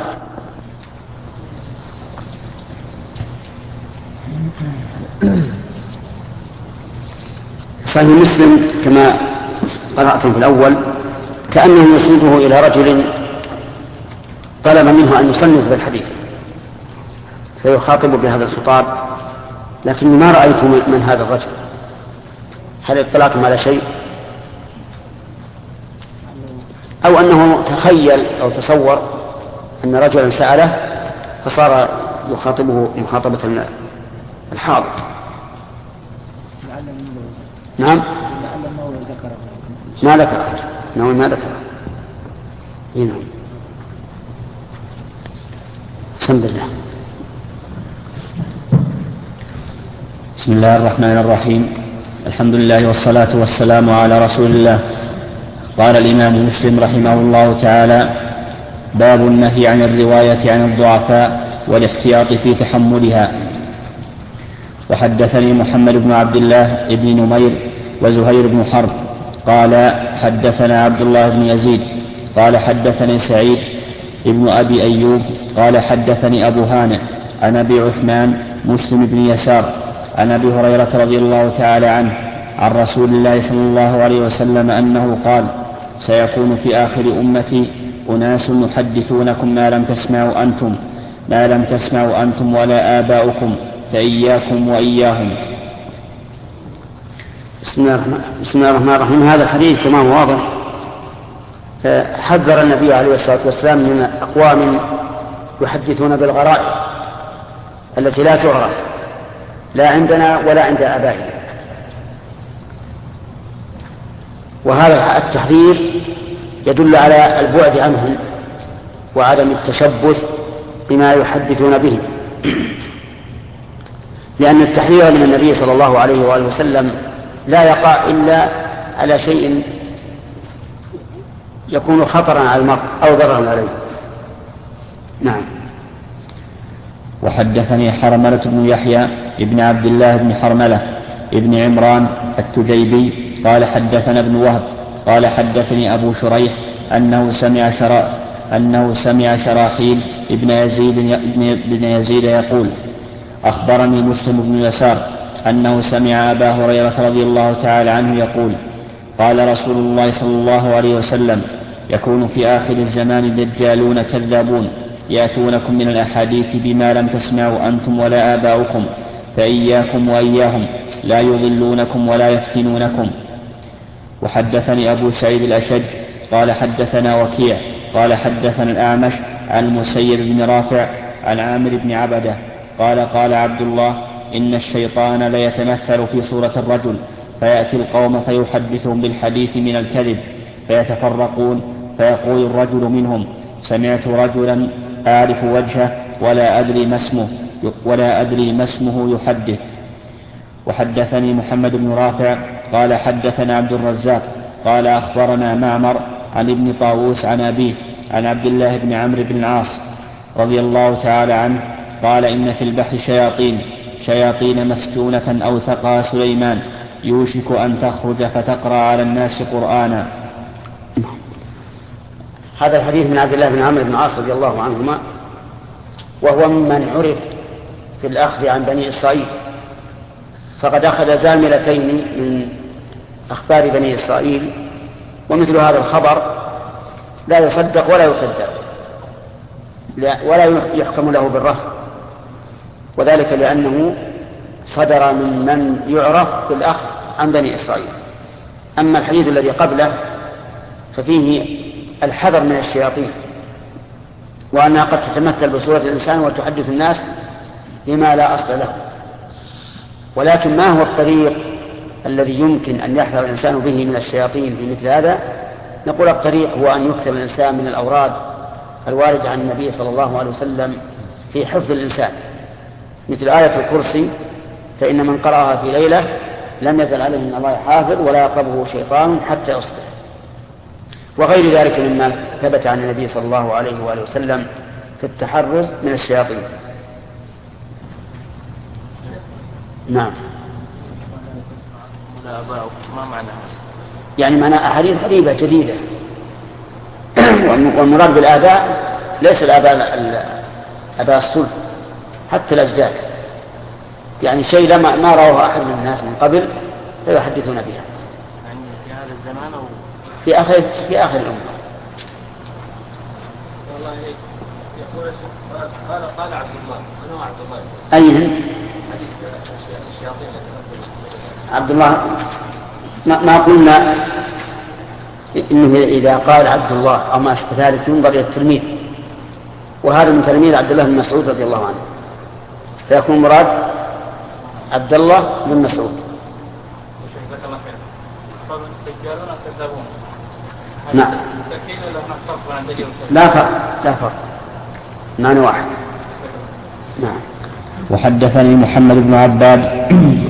صحيح مسلم كما قرأتم في الأول كأنه يسنده إلى رجل طلب منه أن يصنف بالحديث فيخاطب بهذا الخطاب، لكن ما رأيت من هذا الرجل. هل اطلعتم على شيء أو أنه تخيل أو تصور أن رجلا سأله فصار يخاطبه مخاطبة الحاضر؟ نعم ما ذكر نعم ما ذكر نعم. الحمد لله. بسم الله الرحمن الرحيم. الحمد لله والصلاة والسلام على رسول الله. قال الإمام مسلم رحمه الله تعالى: باب النهي عن الرواية عن الضعفاء والاحتياط في تحملها. وحدثني محمد بن عبد الله بن نمير وزهير بن حرب قال حدثنا عبد الله بن يزيد قال حدثني سعيد ابن أبي أيوب قال حدثني أبو هانئ عن أبي عثمان مسلم بن يسار عن أبي هريرة رضي الله تعالى عنه عن رسول الله صلى الله عليه وسلم أنه قال: سيكون في آخر أمتي أناس يحدثونكم ما لم تسمعوا أنتم ولا آباؤكم فإياكم وإياهم. بسم الله الرحمن الرحيم. هذا الحديث كما هو واضح حذر النبي عليه الصلاة والسلام من أقوام يحدثون بالغرائب التي لا تعرف لا عندنا ولا عند آبائنا، وهذا التحذير يدل على البعد عنهم وعدم التشبث بما يحدثون به، لأن التحذير من النبي صلى الله عليه وآله وسلم لا يقع إلا على شيء يكون خطرا على المرء أو ضررا عليه. نعم. وحدثني حرملة بن يحيى ابن عبد الله بن حرملة ابن عمران التجيبي قال حدثنا ابن وهب قال حدثني أبو شريح أنه سمع شراحيل ابن يزيد يقول: أخبرني مسلم بن يسار أنه سمع أبا هريرة رضي الله تعالى عنه يقول: قال رسول الله صلى الله عليه وسلم: يكون في آخر الزمان دجالون كذابون يأتونكم من الأحاديث بما لم تسمعوا أنتم ولا آباؤكم فإياكم وإياهم لا يضلونكم ولا يفتنونكم. وحدثني أبو سعيد الأشج قال حدثنا وكيع قال حدثنا الأعمش عن المسيب بن رافع عن عامر بن عبده قال عبد الله: إن الشيطان ليتمثل في صورة الرجل فيأتي القوم فيحدثهم بالحديث من الكذب فيتفرقون فيقول الرجل منهم: سمعت رجلا أعرف وجهه ولا أدري ما اسمه يحدث. وحدثني محمد بن رافع قال حدثنا عبد الرزاق قال أخبرنا معمر عن ابن طاووس عن أبيه عن عبد الله بن عمرو بن العاص رضي الله تعالى عنه قال: إن في البحر شياطين مسجونة أوثقها سليمان يوشك أن تخرج فتقرأ على الناس قرآنا. هذا الحديث من عبد الله بن عمرو بن العاص رضي الله عنهما، وهو ممن عرف في الأخذ عن بني إسرائيل، فقد أخذ زاملتين من أخبار بني إسرائيل، ومثل هذا الخبر لا يصدق ولا يكذب ولا يحكم له بالرفض، وذلك لأنه صدر من يعرف بالأخذ عن بني إسرائيل. أما الحديث الذي قبله ففيه الحذر من الشياطين، وأنها قد تتمثل بصورة الإنسان وتحدث الناس بما لا أصل له. ولكن ما هو الطريق الذي يمكن أن يحذر الإنسان به من الشياطين في مثل هذا؟ نقول الطريق هو أن يكتب الإنسان من الأوراد الواردة عن النبي صلى الله عليه وسلم في حفظ الإنسان، مثل آية الكرسي، فإن من قرأها في ليلة لم يزل عليه من الله حافظ ولا يقربه شيطان حتى يصبح، وغير ذلك مما ثبت عن النبي صلى الله عليه وآله وسلم في التحرز من الشياطين. نعم. ما معناها؟ يعني معنى أحاديث غريبة جديدة. والمراد بالآباء ليس الآباء الصلب، حتى الأجداد، يعني شيء ما رواه أحد من الناس من قبل فيحدثون بها. يعني في هذا الزمان أو في آخر الأمة. والله يقول قال عبد الله، من هو عبد الله؟ أين؟ حديث الشياطين. عبد الله ما قلنا إنه إذا قال عبد الله أو ما أشبه ذلك ينظر إلى التلميذ، وهذا من تلميذ عبد الله بن مسعود رضي الله عنه، فيكون مراد عبد الله بن مسعود. نعم. لا فرق معنى واحد. نعم. وحدثني محمد بن عباد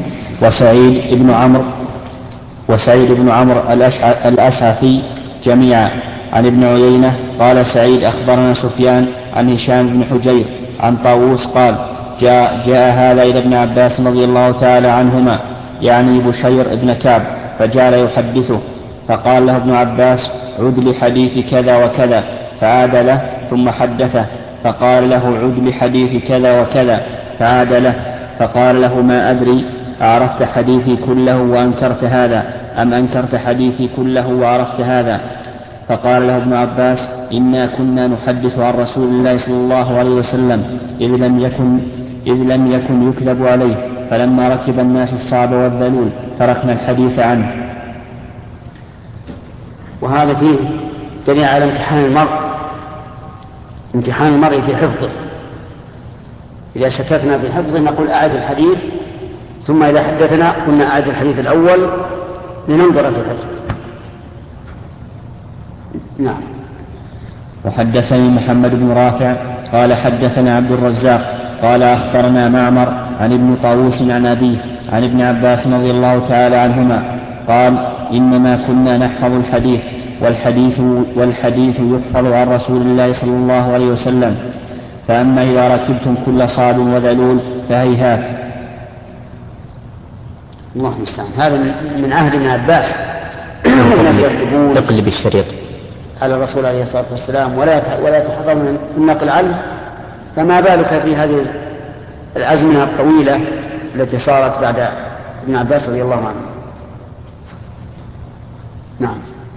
وسعيد بن عمرو الأشعثي جميعا عن ابن عيينة قال سعيد أخبرنا سفيان عن هشام بن حجير عن طاووس قال جاء هذا إلى ابن عباس رضي الله تعالى عنهما يعني بشير ابن كعب فجعل يحدثه، فقال له ابن عباس عد لحديث كذا وكذا، فعاد له ثم حدثه، فقال له عد لحديث كذا وكذا، فعاد له، فقال له ما أدري أعرفت حديثي كله وأنكرت هذا أم أنكرت حديثي كله وعرفت هذا؟ فقال له ابن عباس إنا كنا نحدث عن رسول الله صلى الله عليه وسلم إذ لم يكن يكذب عليه، فلما ركب الناس الصعب والذلول تركنا الحديث عنه. وهذا فيه دليل على امتحان المرء في حفظه. إذا شككنا في حفظه نقول أعد الحديث، ثم إذا حدثنا قلنا أعد الحديث الأول لننظر في حفظه. نعم. وحدثني محمد بن رافع قال حدثنا عبد الرزاق قال أخبرنا معمر عن ابن طاووس عن أبيه عن ابن عباس رضي الله تعالى عنهما قال إنما كنا نحفظ الحديث والحديث يحفظ عن رسول الله صلى الله عليه وسلم، فأما إذا ركبتم كل صعب وذلول فهيهات. الله المستعان. هذا من عهد ابن عباس تقلب الشريط على الرسول عليه الصلاة والسلام ولا يتحضر من النقل عنه، فما بالك في هذه الأزمنة الطويلة التي صارت بعد ابن عباس رضي الله عنه. نعم.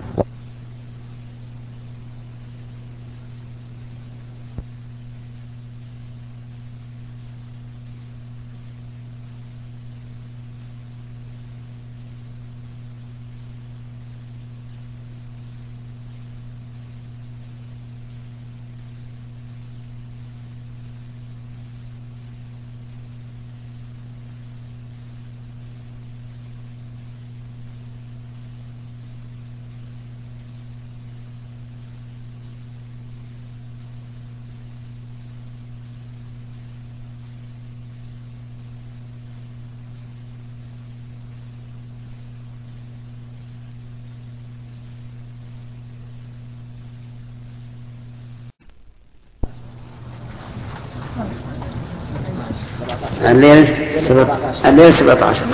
الليل 17.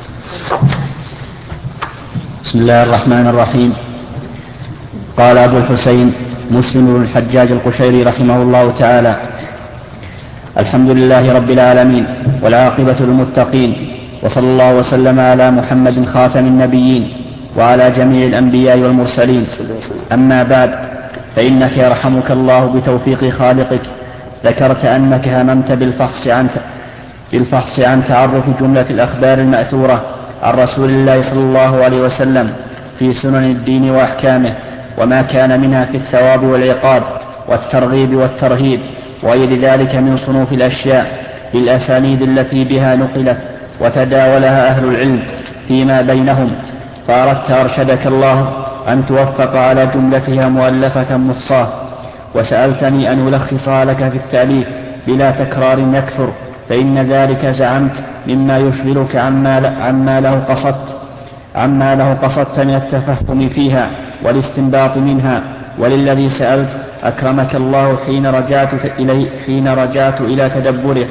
بسم الله الرحمن الرحيم. قال أبو الحسين مسلم بن الحجاج القشيري رحمه الله تعالى: الحمد لله رب العالمين والعاقبة للمتقين، وصلى الله وسلم على محمد خاتم النبيين وعلى جميع الأنبياء والمرسلين. أما بعد، فإنك يرحمك الله بتوفيق خالقك ذكرت أنك هممت بالفحص عن تعرف جملة الأخبار المأثورة عن رسول الله صلى الله عليه وسلم في سنن الدين وأحكامه وما كان منها في الثواب والعقاب والترغيب والترهيب وغير ذلك من صنوف الأشياء بالأسانيد التي بها نقلت وتداولها أهل العلم فيما بينهم. فأردت أرشدك الله أن توفق على جملتها مؤلفة مفصاة، وسألتني أن ألخصها لك في التأليف بلا تكرار يكثر، فإن ذلك زعمت مما يشغلك عما له قصدت من التفهم فيها والاستنباط منها. وللذي سألت أكرمك الله حين رجعت إلى تدبره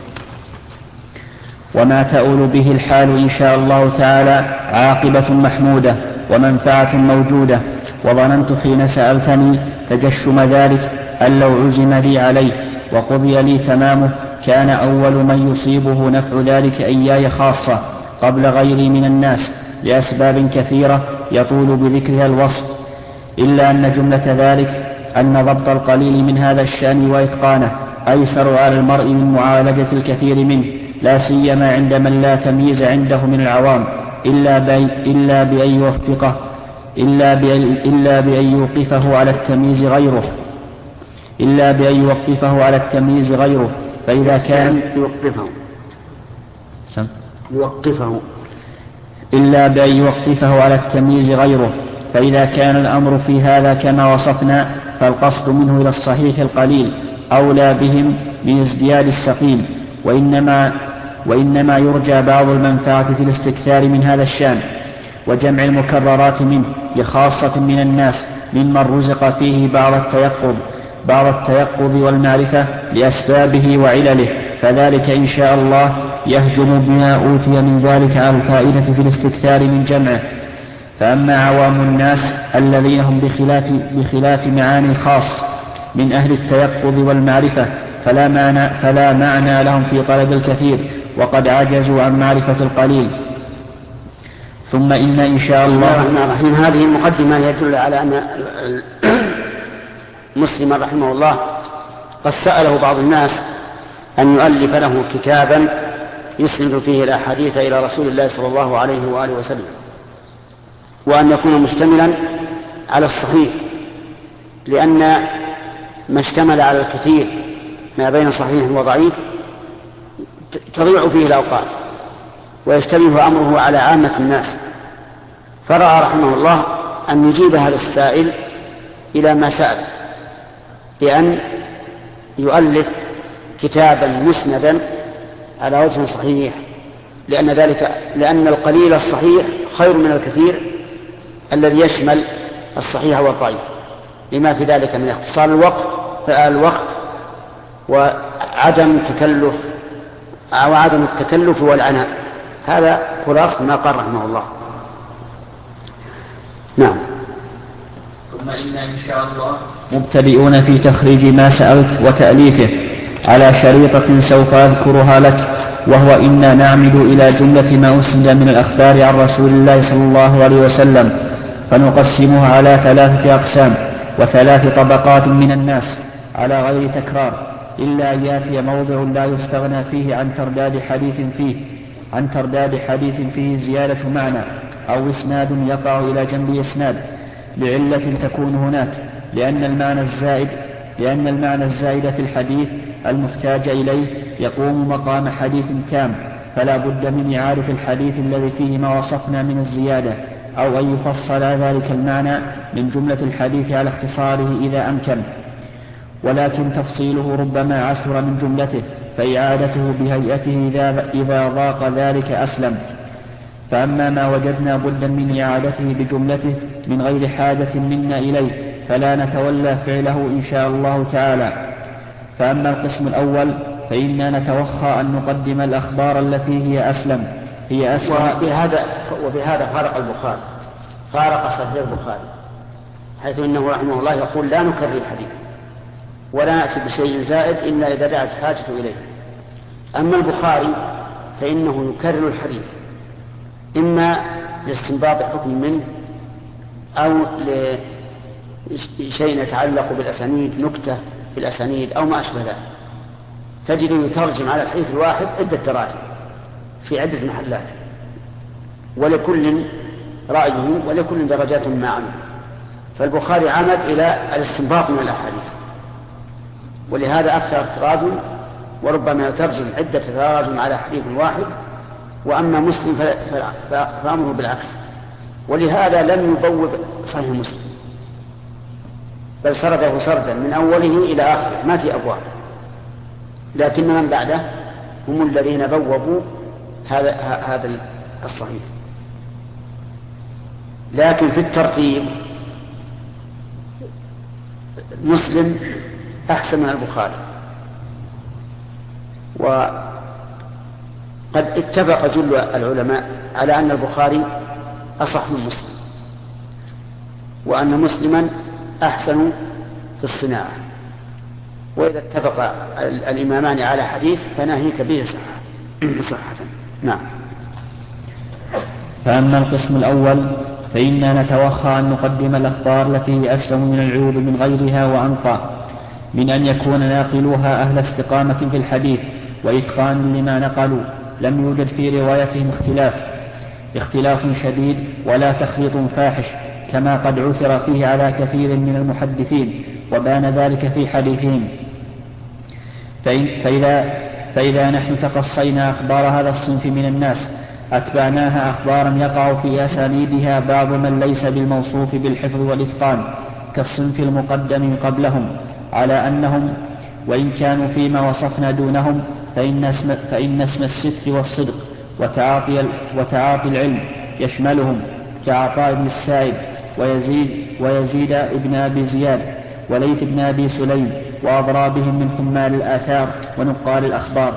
وما تؤول به الحال إن شاء الله تعالى عاقبة محمودة ومنفعة موجودة. وظننت حين سألتني تجشم ذلك أن لو عزم لي عليه وقضي لي تمامه كان أول من يصيبه نفع ذلك إياي خاصة قبل غيري من الناس لأسباب كثيرة يطول بذكرها الوصف، إلا أن جملة ذلك أن ضبط القليل من هذا الشأن وإتقانه أيسر على المرء من معالجة الكثير منه، لا سيما عند من لا تمييز عنده من العوام إلا بأن يوقفه على التمييز غيره فإذا كان إلا بأن يوقفه على التمييز غيره. فإذا كان الأمر في هذا كما وصفنا فالقصد منه إلى الصحيح القليل أولى بهم من ازدياد السقيم، وإنما يرجى بعض المنفعة في الاستكثار من هذا الشأن وجمع المكررات منه لخاصة من الناس ممن رزق فيه بعض التيقظ والمعرفة لأسبابه وعلله، فذلك إن شاء الله يهجم بما أوتي من ذلك على الفائدة في الاستكثار من جمعه. فأما عوام الناس الذين هم بخلاف معاني خاص من أهل التيقظ والمعرفة فلا معنى لهم في طلب الكثير وقد عجزوا عن معرفة القليل. ثم إن شاء الله الرحمن هذه المقدمة يدل على أن مسلم رحمه الله قد سأله بعض الناس أن يؤلف له كتابا يسند فيه الأحاديث إلى رسول الله صلى الله عليه وآله وسلم، وأن يكون مشتملا على الصحيح، لأن ما اشتمل على الكثير ما بين صحيح وضعيف تضيع فيه الأوقات ويشتبه أمره على عامة الناس. فرأى رحمه الله أن يجيب هذا السائل إلى ما سأل بأن يؤلف كتابا مسندا على وجه صحيح، لأن القليل الصحيح خير من الكثير الذي يشمل الصحيح والضعيف، لما في ذلك من اختصار الوقت وعدم التكلف والعناء. هذا خلاص ما قال رحمه الله. نعم. ثم إن شاء الله مبتدئون في تخريج ما سألت وتأليفه على شريطة سوف أذكرها لك، وهو إنا نعمد إلى جملة ما أسند من الأخبار عن رسول الله صلى الله عليه وسلم، فنقسمها على 3 أقسام و3 طبقات من الناس على غير تكرار، إلا أن يأتي موضع لا يستغنى فيه عن ترداد حديث فيه زيادة معنى أو إسناد يقع إلى جنب إسناد لعلة تكون هناك، لأن المعنى الزائد في الحديث المحتاج إليه يقوم مقام حديث تام، فلا بد من إعادة الحديث الذي فيه ما وصفنا من الزيادة، أو أن يفصل ذلك المعنى من جملة الحديث على اختصاره إذا أمكن، ولكن تفصيله ربما عسر من جملته، فإعادته بهيئته إذا ضاق ذلك أسلم. فأما ما وجدنا بدا من إعادته بجملته من غير حاجة منا إليه فلا نتولى فعله إن شاء الله تعالى. فأما القسم الأول فإننا نتوخى أن نقدم الأخبار التي هي أسلم، هي أسرع. وبهذا فارق صحيح البخاري، حيث إنه رحمه الله يقول لا نكرر الحديث ولا نأتي بشيء زائد إلا إذا دعت حاجة إليه. أما البخاري فإنه يكرر الحديث إما لاستنباط حكم منه أو لشيء يتعلق بالأسانيد، نكتة في الأسانيد أو ما أشبه ذلك، تجد يترجم على الحديث الواحد عدة تراجم في عدة محلات، ولكل رأيه، ولكل درجات ما عمل. فالبخاري عمد إلى الاستنباط من الأحاديث، ولهذا أكثر تراجم، وربما يترجم عدة تراجم على حديث واحد. وأما مسلم فأمره بالعكس، ولهذا لم يبوب صحيح مسلم، بل سرده سردا من أوله إلى آخره، ما في أبواب. لكن من بعده هم الذين بوبوا هذا الصحيح. لكن في الترتيب مسلم أحسن من البخاري، وقد اتفق جل العلماء على أن البخاري أصح من مسلم، وأن مسلما أحسن في الصناعة. وإذا اتفق الإمامان على حديث فناهيك به صحة. نعم. فأما القسم الأول فإننا نتوخى أن نقدم الأخبار التي هي أسلم من العيوب من غيرها وأنقى من أن يكون ناقلوها أهل استقامة في الحديث وإتقان لما نقلوا، لم يوجد في روايتهم اختلاف شديد ولا تخليط فاحش كما قد عثر فيه على كثير من المحدثين، وبان ذلك في حديثهم. فإذا نحن تقصينا أخبار هذا الصنف من الناس أتبعناها أخبارا يقع في أسانيدها بعض من ليس بالموصوف بالحفظ والإتقان كالصنف المقدم قبلهم، على أنهم وإن كانوا فيما وصفنا دونهم فإن اسم الستر والصدق وتعاطي العلم يشملهم، كعطاء بن السائب ويزيد ابن أبي زياد وليث بن أبي سليم وأضرابهم من حمال الآثار ونقال الأخبار.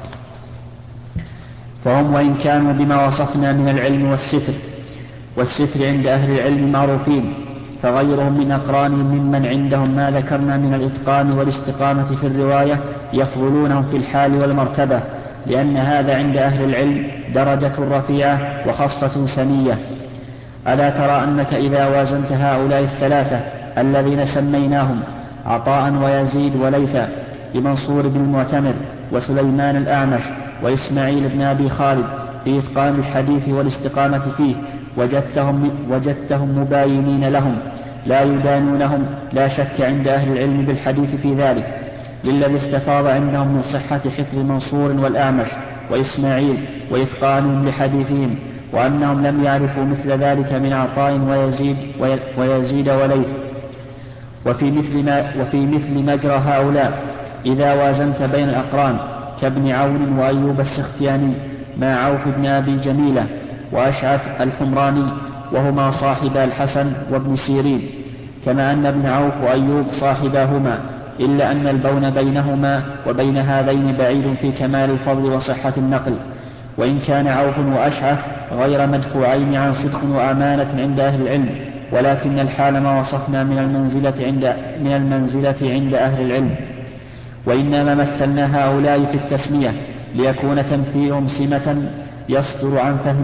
فهم وإن كانوا بما وصفنا من العلم والستر عند أهل العلم معروفين، فغيرهم من أقرانهم ممن عندهم ما ذكرنا من الإتقان والاستقامة في الرواية يفضلونهم في الحال والمرتبة، لأن هذا عند أهل العلم درجة رفيعة وخصلة سنية. ألا ترى أنك إذا وازنت هؤلاء الثلاثة الذين سميناهم عطاء ويزيد وليثا بمنصور بن المعتمر وسليمان الأعمش وإسماعيل بن أبي خالد في إتقان الحديث والاستقامة فيه، وجدتهم مباينين لهم لا يدانونهم لا شك عند أهل العلم بالحديث في ذلك، للذي استفاض عندهم من صحة حفظ منصور والأعمش وإسماعيل وإتقانهم لحديثهم، وأنهم لم يعرفوا مثل ذلك من عطاء ويزيد وليث. وفي مثل مجرى هؤلاء إذا وازنت بين الأقران كابن عون وأيوب السختياني مع عوف بن أبي جميلة وأشعث الحمراني وهما صاحبا الحسن وابن سيرين، كما أن ابن عوف وأيوب صاحباهما، إلا أن البون بينهما وبين هذين بعيد في كمال الفضل وصحة النقل، وإن كان عوف وأشعث غير مدفوعين عن صدق وأمانة عند أهل العلم، ولكن الحال ما وصفنا من المنزلة عند أهل العلم. وإنما مثلنا هؤلاء في التسمية ليكون تمثيلهم سمة يصدر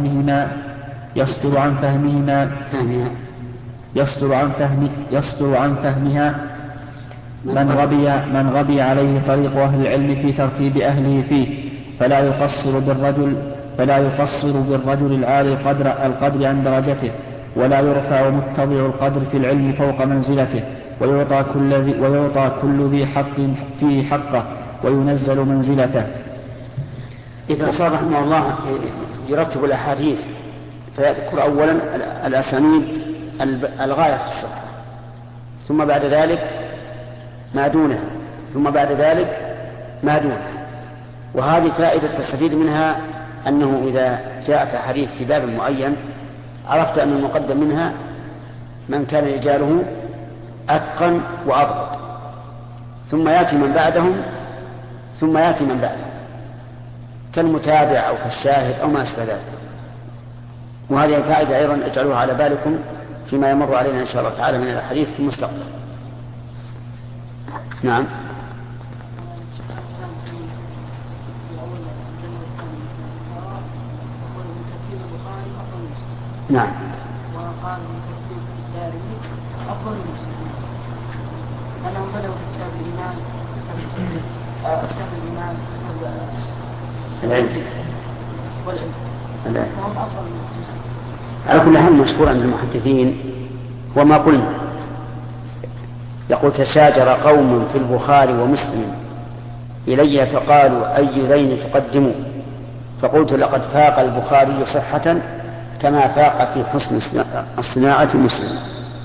عن فهمها من غبي عليه طريق أهل العلم في ترتيب أهله فيه، فلا يقصر بالرجل العالي القدر عن درجته، ولا يرفع متضع القدر في العلم فوق منزلته، ويعطى كل ذي حق فيه حقه وينزل منزلته. إذا صار رحمه الله يرتب الأحاديث فيذكر أولا الأسانيد الغاية في الصحة، ثم بعد ذلك ما دونها، ثم بعد ذلك ما دونها. وهذه فائدة تستفيد منها أنه إذا جاءك حديث في باب معين عرفت أن المقدم منها من كان رجاله أتقن وأضبط، ثم يأتي من بعدهم ثم يأتي من بعدهم كالمتابع أو كالشاهد أو ما أشبه ذلك. وهذه الفائدة أيضا اجعلوها على بالكم فيما يمر علينا إن شاء الله تعالى من الحديث في المستقبل. نعم. نعم. وقال من ترتيب الدارمي أفضل المسلمين، أنهم بدأوا في كتاب الإيمان العلم والعلم، وهم أفضل المسلمين. على كل حال مشهور عند المحدثين وما قلنا. يقول تشاجر قوم في البخاري ومسلم إلي فقالوا أي ذين تقدموا، فقلت لقد فاق البخاري صحة كما فاق في حسن الصناعة مسلم.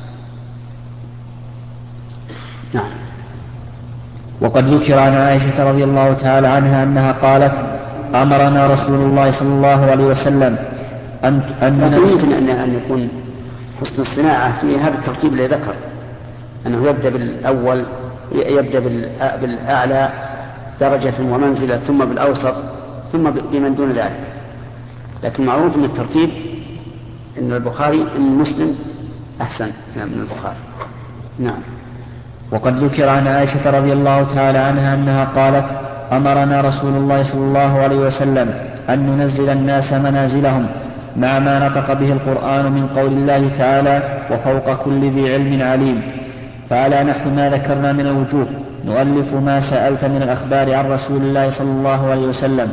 نعم. وقد ذكر عن عائشة رضي الله تعالى عنها أنها قالت أمرنا رسول الله صلى الله عليه وسلم أن يمكن أن يكون حسن الصناعة في هذا الترتيب الذي ذكر أنه يبدأ بالأول، يبدأ بالأعلى درجة ومنزلة، ثم بالأوسط، ثم بمن دون ذلك. لكن معروف أن الترتيب أن البخاري أن مسلم أحسن من البخاري. نعم. وقد ذكر عن عائشة رضي الله تعالى عنها أنها قالت أمرنا رسول الله صلى الله عليه وسلم أن ننزل الناس منازلهم مع ما نطق به القرآن من قول الله تعالى وفوق كل ذي علم عليم. فعلى نحو ما ذكرنا من الوجوه نؤلف ما سألت من الأخبار عن رسول الله صلى الله عليه وسلم.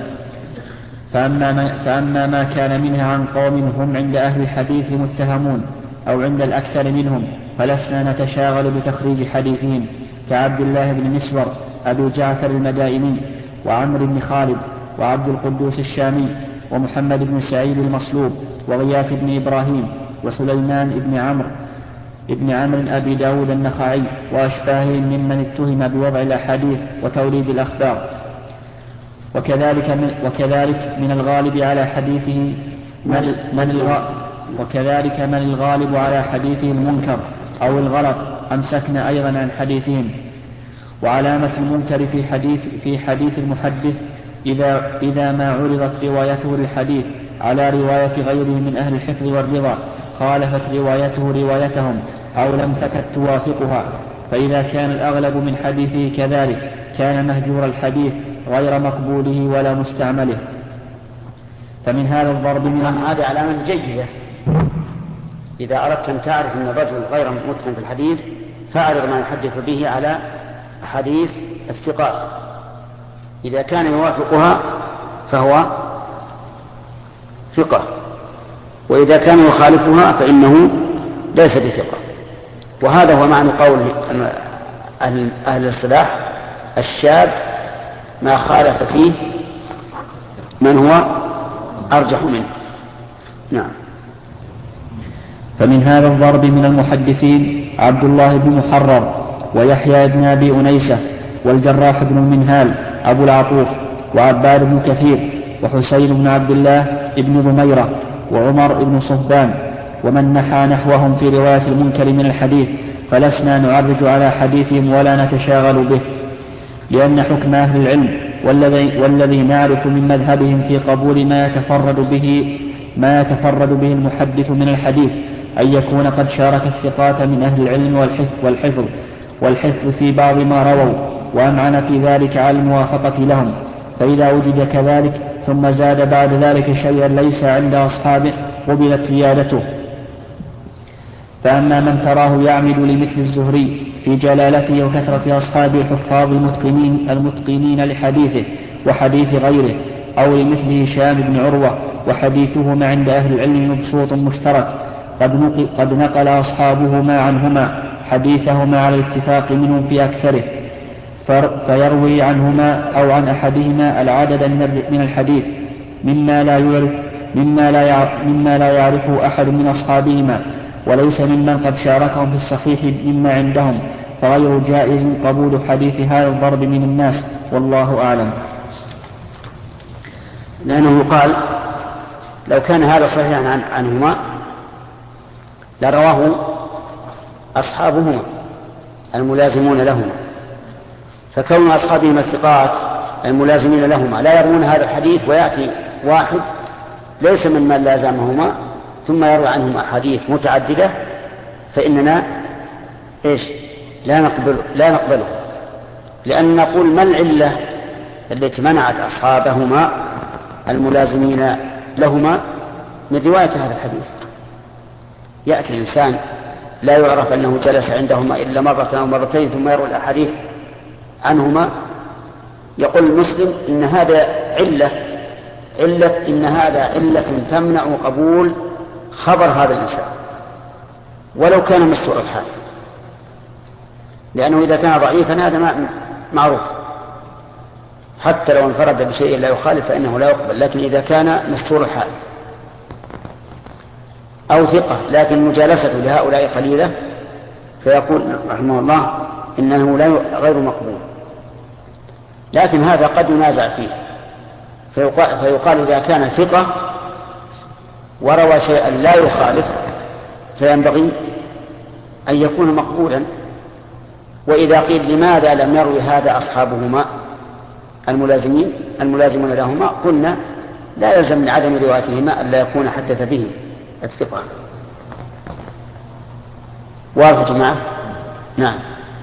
فأما ما كان منها عن قوم هم عند أهل الحديث متهمون أو عند الأكثر منهم فلسنا نتشاغل بتخريج حديثهم كعبد الله بن مسور أبي جعفر المدائني وعمر بن خالد وعبد القدوس الشامي ومحمد بن سعيد المصلوب وغياث بن إبراهيم وسليمان بن عمرو أبي داود النخعي وأشباههم ممن اتهم بوضع الأحاديث وتوريد الأخبار. وكذلك من الغالب على حديثه وكذلك من الغالب على حديثه المنكر أو الغلط أمسكنا أيضا عن حديثهم. وعلامة المنكر في حديث المحدث إذا ما عرضت روايته للحديث على رواية غيره من أهل الحفظ والرضا خالفت روايته روايتهم أو لم تكد توافقها، فإذا كان الأغلب من حديثه كذلك كان مهجور الحديث غير مقبوله ولا مستعمله. فمن هذا الضرب من هذه علامة جيدة. إذا أردت أن تعرف أن الرجل غير متقن في الحديث فاعرض ما يحدث به على حديث الثقات، إذا كان يوافقها فهو ثقة، وإذا كان يخالفها فإنه ليس بثقة. وهذا هو معنى قوله أهل الاصطلاح الشاذ ما خالف فيه من هو أرجح منه. نعم. فمن هذا الضرب من المحدثين عبد الله بن محرر ويحيى بن أبي أنيسة والجراح بن المنهال أبو العطوف وعباد بن كثير وحسين بن عبد الله بن ضميرة وعمر بن صهبان ومن نحى نحوهم في رواية المنكر من الحديث، فلسنا نعرج على حديثهم ولا نتشاغل به، لأن حكم أهل العلم والذي نعرف من مذهبهم في قبول ما يتفرد به المحدث من الحديث أن يكون قد شارك الثقات من أهل العلم والحفظ في بعض ما رووا وأمعن في ذلك على الموافقة لهم. فإذا وجد كذلك ثم زاد بعد ذلك شيئا ليس عند أصحابه قبلت زيادته. فأما من تراه يعمد لمثل الزهري في جلالته وكثرة أصحابه الحفاظ المتقنين لحديثه وحديث غيره، أو لمثل هشام بن عروة وحديثهما عند أهل العلم مبسوط مشترك قد نقل أصحابهما عنهما حديثهما على الاتفاق منهم في أكثره، فيروي عنهما أو عن أحدهما العدد من الحديث مما لا يعرفه أحد من أصحابهما وليس ممن قد شاركهم في الصحيح مما عندهم، فغير جائز قبول حديث هذا الضرب من الناس، والله أعلم. لأنه قال لو كان هذا صحيحا عنهما لرواه أصحابهما الملازمون لهما، فكون أصحابهما الثقات الملازمين لهما لا يرون هذا الحديث ويأتي واحد ليس ممن لازمهما ثم يروي عنهما حديث متعددة، فإننا لا نقبله، لأن نقول ما العلة التي منعت أصحابهما الملازمين لهما من رواية هذا الحديث؟ يأتي الإنسان لا يعرف أنه جلس عندهما إلا مرة أو مرتين ثم يروي الأحاديث عنهما، يقول المسلم إن هذا علة تمنع قبول خبر هذا الإنسان ولو كان مستور الحال، لأنه إذا كان ضعيفا هذا معروف، حتى لو انفرد بشيء لا يخالف فإنه لا يقبل. لكن إذا كان مستور الحال أو ثقة لكن مجالسته لهؤلاء قليلة فيقول رحمه الله إنه غير مقبول. لكن هذا قد ينازع فيه، فيقال إذا كان ثقة وروى شيئا لا يخالف فينبغي أن يكون مقبولا. وإذا قيل لماذا لم يروي هذا أصحابهما الملازمون لهما، قلنا لا يلزم من عدم روايتهما ألا يكون حدث به الثقة. واضح معه؟ نعم.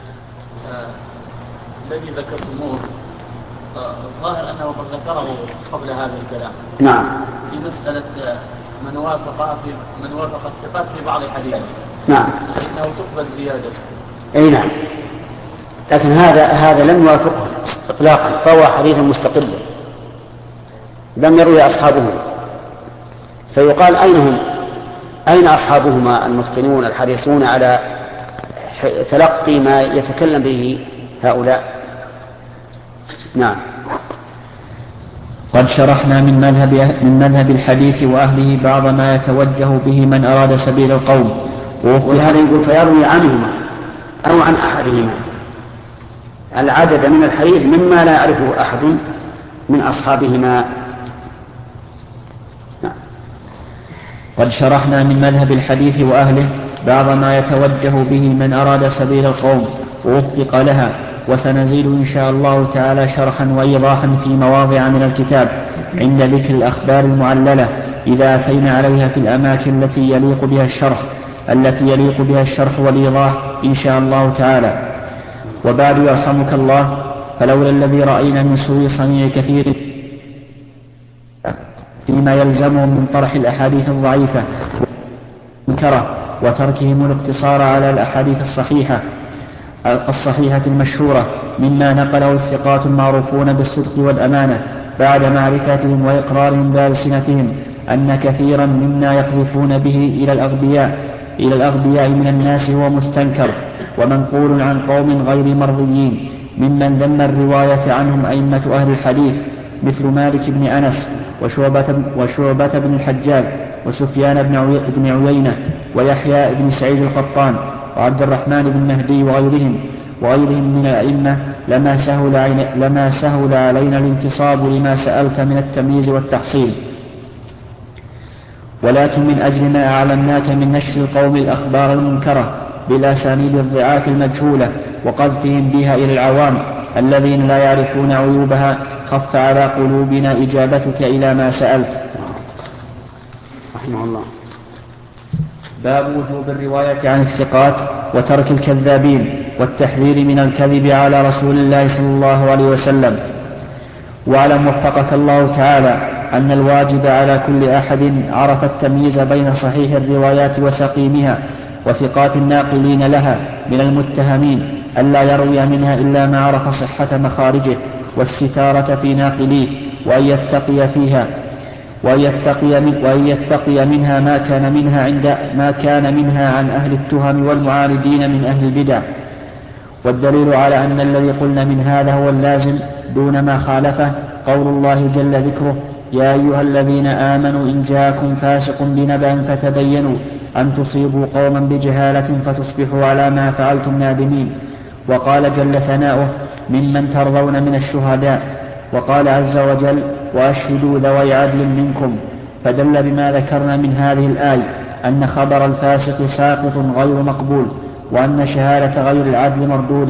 الذي ذكرتموه الظاهر أنه قد ذكره قبل هذا الكلام. نعم. في مسألة من وافق الثقات في بعض الحديث. نعم. فإنه تقبل زيادة. أي نعم. لكن هذا لم يوافقه إطلاقا، فهو حديث مستقل لم يروي أصحابه. فيقال أين أصحابهما المتقنون الحريصون على تلقي ما يتكلم به هؤلاء؟ نعم. قد شرحنا من مذهب الحديث وأهله بعض ما يتوجه به من أراد سبيل القوم. ولهذا يقول فيروي عنهما أو عن أحدهما العدد من الحديث مما لا يعرفه أحد من أصحابهما. قد شرحنا من مذهب الحديث وأهله بعض ما يتوجه به من أراد سبيل القوم ووفق لها، وسنزيد إن شاء الله تعالى شرحا وإيضاحا في مواضع من الكتاب عند ذكر الأخبار المعللة إذا أتينا عليها في الأماكن التي يليق بها الشرح والإيضاح إن شاء الله تعالى. وبعد يرحمك الله، فلولا الذي رأينا من سوء صنيع كثير فيما يلزمهم من طرح الأحاديث الضعيفة والمنكرة وتركهم الاقتصار على الأحاديث الصحيحة المشهورة مما نقله الثقات المعروفون بالصدق والأمانة بعد معرفتهم وإقرارهم بألسنتهم أن كثيرا مما يقذفون به إلى الأغبياء من الناس هو مستنكر ومنقول عن قوم غير مرضيين ممن ذم الرواية عنهم أئمة أهل الحديث مثل مالك بن أنس وشعبة بن الحجاج وسفيان بن عيينة ويحيى بن سعيد القطان وعبد الرحمن بن مهدي وغيرهم من الأئمة لما سهل علينا الانتصاب لما سألت من التمييز والتحصيل. ولكن من أجل ما أعلمناك من نشر القوم الأخبار المنكرة بالأسانيد الضعاف المجهولة وقذفهم بها إلى العوام الذين لا يعرفون عيوبها خف على قلوبنا إجابتك إلى ما سألت. رحمه الله. باب وجوب الرواية عن الثقات وترك الكذابين والتحذير من الكذب على رسول الله صلى الله عليه وسلم. واعلم وفقك الله تعالى أن الواجب على كل أحد عرف التمييز بين صحيح الروايات وسقيمها وثقات الناقلين لها من المتهمين ألا يروي منها إلا ما عرف صحة مخارجه والستارة في ناقليه وأن يتقي منها ما كان منها عن أهل التهم والمعاندين من أهل البدع. والدليل على أن الذي قلنا من هذا هو اللازم دون ما خالفه قول الله جل ذكره يا أيها الذين آمنوا إن جاءكم فاسق بنبأ فتبينوا أن تصيبوا قوما بجهالة فتصبحوا على ما فعلتم نادمين. وقال جل ثناؤه ممن ترضون من الشهداء. وقال عز وجل وأشهدوا ذوي عدل منكم. فدل بما ذكرنا من هذه الآية أن خبر الفاسق ساقط غير مقبول وأن شهادة غير العدل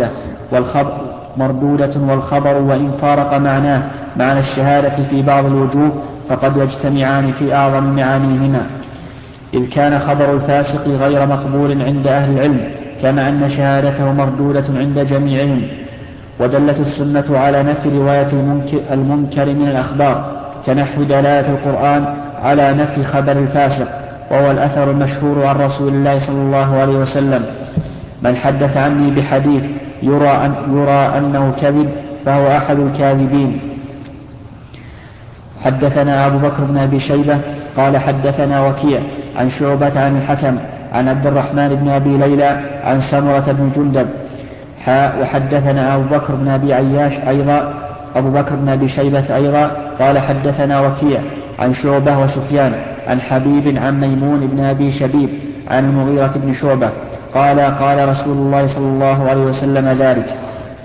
مردودة والخبر وإن فارق معنى الشهادة في بعض الوجوه فقد يجتمعان في أعظم معانيهما إذ كان خبر الفاسق غير مقبول عند أهل العلم كما أن شهادته مردودة عند جميعهم. ودلت السنة على نفي رواية المنكر من الأخبار كنحو دلالة القرآن على نفي خبر الفاسق وهو الأثر المشهور عن رسول الله صلى الله عليه وسلم من حدث عني بحديث يرى أنه كذب فهو أحد الكاذبين. حدثنا أبو بكر بن أبي شيبة قال حدثنا وكيع عن شعبة عن الحكم عن عبد الرحمن بن أبي ليلى عن سمرة بن جندب وحدثنا أبو بكر بن أبي عياش أيضا أبو بكر بن أبي شيبة أيضا قال حدثنا وكيع عن شعبة وسفيان عن حبيب عن ميمون بن أبي شبيب عن المغيرة بن شعبة قال قال رسول الله صلى الله عليه وسلم ذلك.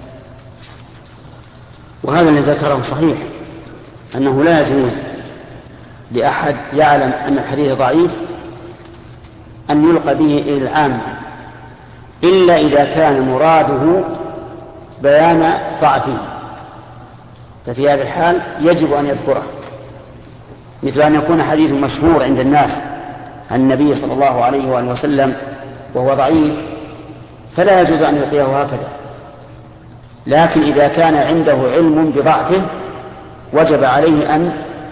وهذا الذي ذكره صحيح، أنه لا يجوز لأحد يعلم أن الحديث ضعيف أن يلقى به إلى العام إلا إذا كان مراده بيان ضعفه، ففي هذا الحال يجب أن يذكره، مثل أن يكون حديث مشهور عند الناس عن النبي صلى الله عليه وآله وسلم وهو ضعيف فلا يجوز أن يلقيه هكذا، لكن إذا كان عنده علم بضعفه وجب عليه أن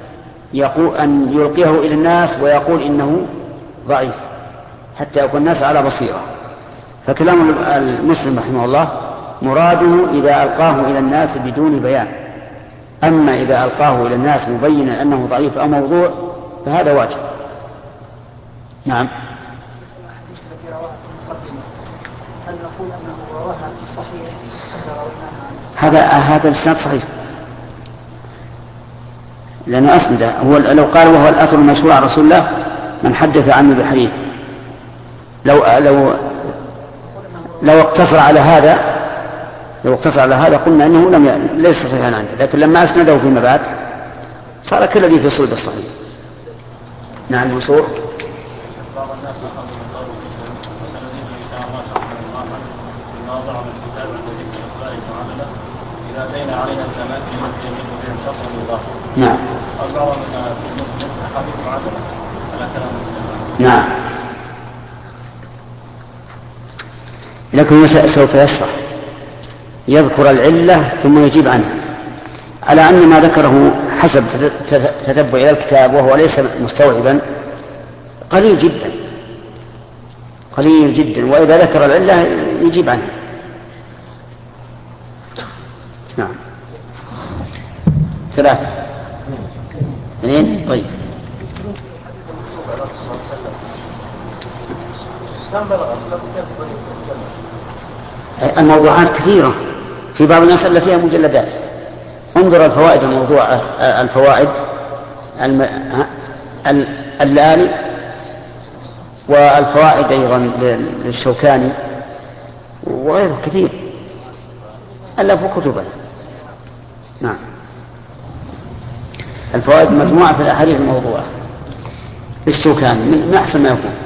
يلقيه إلى الناس ويقول إنه ضعيف حتى يكون الناس على بصيرة. فكلام المسلم رحمه الله مراده إذا ألقاه إلى الناس بدون بيان، أما إذا ألقاه إلى الناس مبينا أنه ضعيف أو موضوع فهذا واجب. نعم. هل نقول أنه رواها في الصحيح؟ هذا الإسناد صحيح لأنه أسند، هو لو قال وهو الأثر المشهور عن رسول الله من حدث عنه بحديث، لو اقتصر على هذا قلنا إنه ليس صحيحا عنده، لكن لما أسنده فيما بعد صار كل الذي في صلب الصحيح. نعم. منصور. بعض الناس أخذوا من دار الإسلام وسنزيد إن شاء الله شرحا الله فيما وضع من الكتاب عند ذكر الأخبار المعاملة إذا أتينا عليها الأماكن التي يجب بهم شرطا للضابط. نعم. أصبح في المسلم أحاديث معادلة على كلام المسلم. نعم. لكن سوف يشرح يذكر العلة ثم يجيب عنها، على أن ما ذكره حسب تتبع إلى الكتاب وهو ليس مستوعبا قليل جدا، وإذا ذكر العلة يجيب عنها. نعم. 3 2. طيب. الموضوعات كثيرة، في بعض الناس اللي فيها مجلدات. انظر الفوائد الموضوعة، الفوائد اللالي والفوائد أيضا للشوكاني وغيره كثير ألفوا كتبا. نعم. الفوائد مجموعة في الأحاديث الموضوعة للشوكاني من أحسن ما يكون.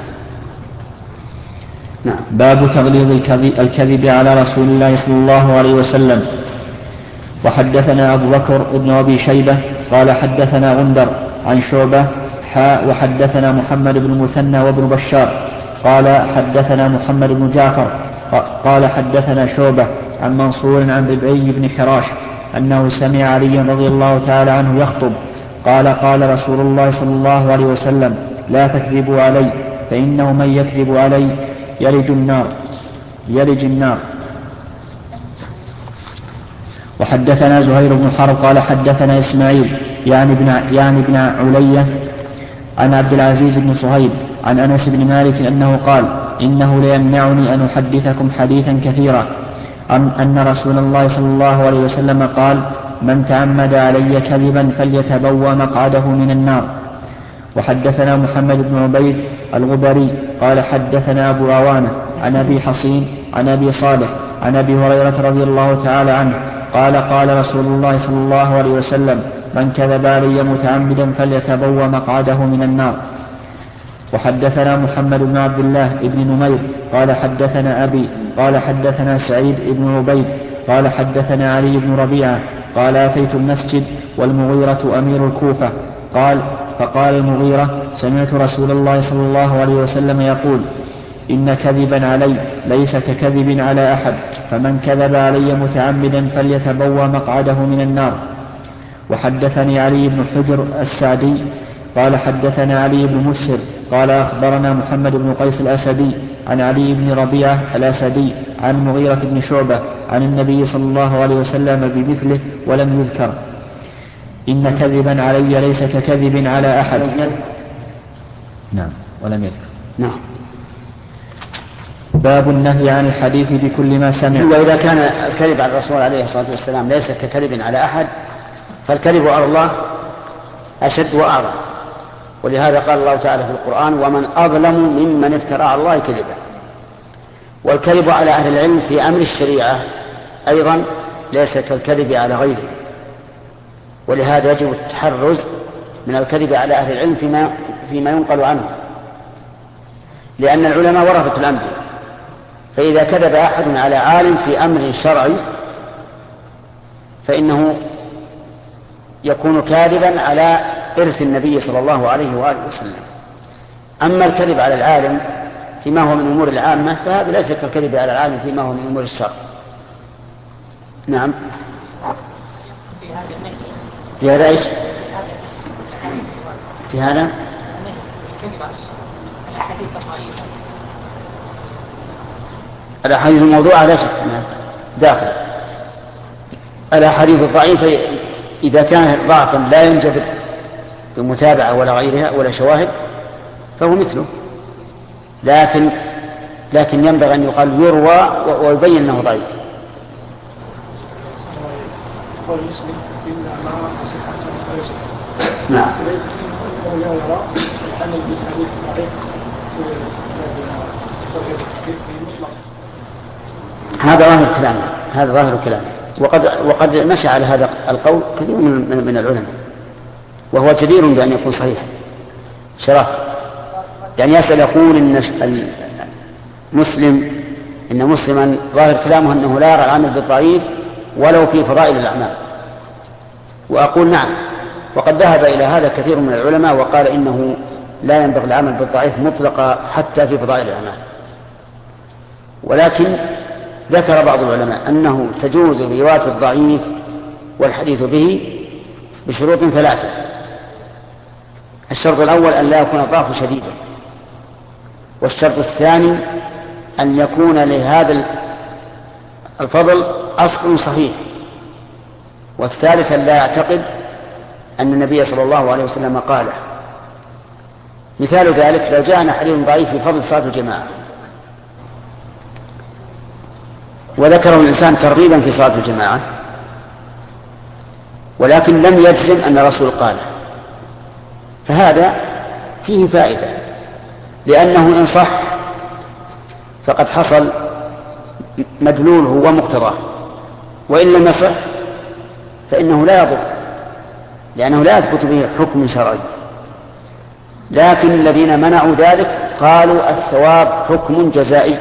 نعم. باب تغليظ الكذب على رسول الله صلى الله عليه وسلم. وحدثنا أبو بكر بن أبي شيبة قال حدثنا غندر عن شعبة وحدثنا محمد بن مثنى وابن بشار قال حدثنا محمد بن جعفر قال حدثنا شعبة عن منصور عن ربعي بن حراش أنه سمع علي رضي الله تعالى عنه يخطب قال قال رسول الله صلى الله عليه وسلم لا تكذبوا علي فإنه من يكذب علي يلج النار. وحدثنا زهير بن حرب قال حدثنا إسماعيل يعني بن علية عن عبد العزيز بن صهيب عن أنس بن مالك أنه قال إنه ليمنعني أن أحدثكم حديثا كثيرا أن رسول الله صلى الله عليه وسلم قال من تعمد علي كذبا فليتبوأ مقعده من النار. وحدثنا محمد بن عبيد الغبري قال حدثنا أبو عوانة عن أبي حصين عن أبي صالح عن أبي هريرة رضي الله تعالى عنه قال قال رسول الله صلى الله عليه وسلم من كذب علي متعمدا فليتبوأ مقعده من النار. وحدثنا محمد بن عبد الله بن نمير قال حدثنا أبي قال حدثنا سعيد بن عبيد قال حدثنا علي بن ربيعة قال أتيت المسجد والمغيرة أمير الكوفة فقال المغيرة سمعت رسول الله صلى الله عليه وسلم يقول إن كذبا علي ليس ككذب على أحد فمن كذب علي متعمدا فليتبوأ مقعده من النار. وحدثني علي بن حجر السعدي قال حدثنا علي بن مسهر قال أخبرنا محمد بن قيس الأسدي عن علي بن ربيعة الأسدي عن مغيرة بن شعبة عن النبي صلى الله عليه وسلم بمثله ولم يذكر إن كذبا علي ليس ككذب على أحد. نعم. ولم يذكر. نعم. باب النهي عن الحديث بكل ما سمع. وإذا كان الكذب على الرسول عليه الصلاة والسلام ليس ككذب على أحد، فالكذب على الله أشد وأعظم، ولهذا قال الله تعالى في القرآن: ومن أظلم ممن افترى على الله كذبا. والكذب على أهل العلم في أمر الشريعة أيضا ليس كالكذب على غيره، ولهذا يجب التحرز من الكذب على أهل العلم فيما ينقل عنه، لأن العلماء ورثة الأنبياء، فإذا كذب أحد على عالم في أمر شرعي فإنه يكون كاذبا على إرث النبي صلى الله عليه وآله وسلم. أما الكذب على العالم فيما هو من أمور العامة فهذا ليس كالكذب على العالم فيما هو من أمور الشرع. نعم. في هذا إيش؟ في هذا الأحاديث الموضوعة لا شك داخل. الأحاديث الضعيفة إذا كان ضعفا لا ينجبر بمتابعة ولا غيرها ولا شواهد فهو مثله، لكن ينبغي أن يقال يروى ويبين أنه ضعيف. نعم. هذا ظاهر كلامه، وقد مشى على هذا القول كثير من العلماء، وهو جدير بأن يكون صحيحا شرف. يعني يسأل يقول إن مسلما ظاهر كلامه أنه لا يرى العمل بالضعيف ولو في فضائل الأعمال، وأقول نعم، وقد ذهب إلى هذا كثير من العلماء وقال إنه لا ينبغي العمل بالضعيف مطلقا حتى في فضائل الأعمال. ولكن ذكر بعض العلماء أنه تجوز رواية الضعيف والحديث به بشروط 3. الشرط الأول أن لا يكون الضعف شديدا، والشرط الثاني أن يكون لهذا الفضل أصل صحيح، والثالث أن لا يعتقد أن النبي صلى الله عليه وسلم قاله. مثال ذلك لو جاءنا حديث ضعيف في فضل صلاة الجماعة وذكره الإنسان ترغيبا في صلاة الجماعة ولكن لم يجزم أن الرسول قاله، فهذا فيه فائدة، لأنه إن صح فقد حصل مدلوله ومقتضاه، وإن لم يصح فإنه لا يضر، لأنه لا يثبت به حكم شرعي. لكن الذين منعوا ذلك قالوا الثواب حكم جزائي،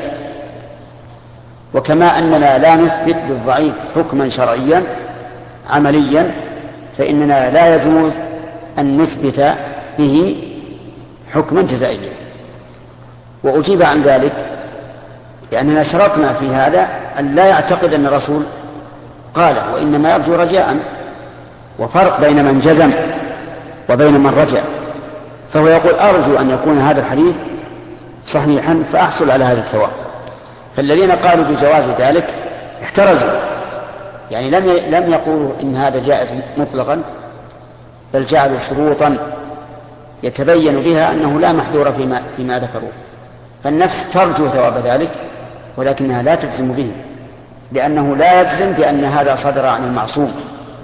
وكما أننا لا نثبت بالضعيف حكما شرعيا عمليا فإننا لا يجوز أن نثبت به حكما جزائيا. وأجيب عن ذلك لأننا شرطنا في هذا أن لا يعتقد أن الرسول قاله، وإنما يرجو رجاء، وفرق بين من جزم وبين من رجع. فهو يقول أرجو أن يكون هذا الحديث صحيحا فأحصل على هذا الثواب. فالذين قالوا بجواز ذلك احترزوا، يعني لم يقولوا إن هذا جائز مطلقا، بل جعلوا شروطا يتبين بها أنه لا محذور فيما ذكروا. فالنفس ترجو ثواب ذلك ولكنها لا تجزم به، لأنه لا يجزم بأن هذا صدر عن المعصوم،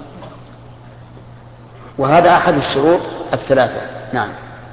وهذا أحد الشروط 3. نعم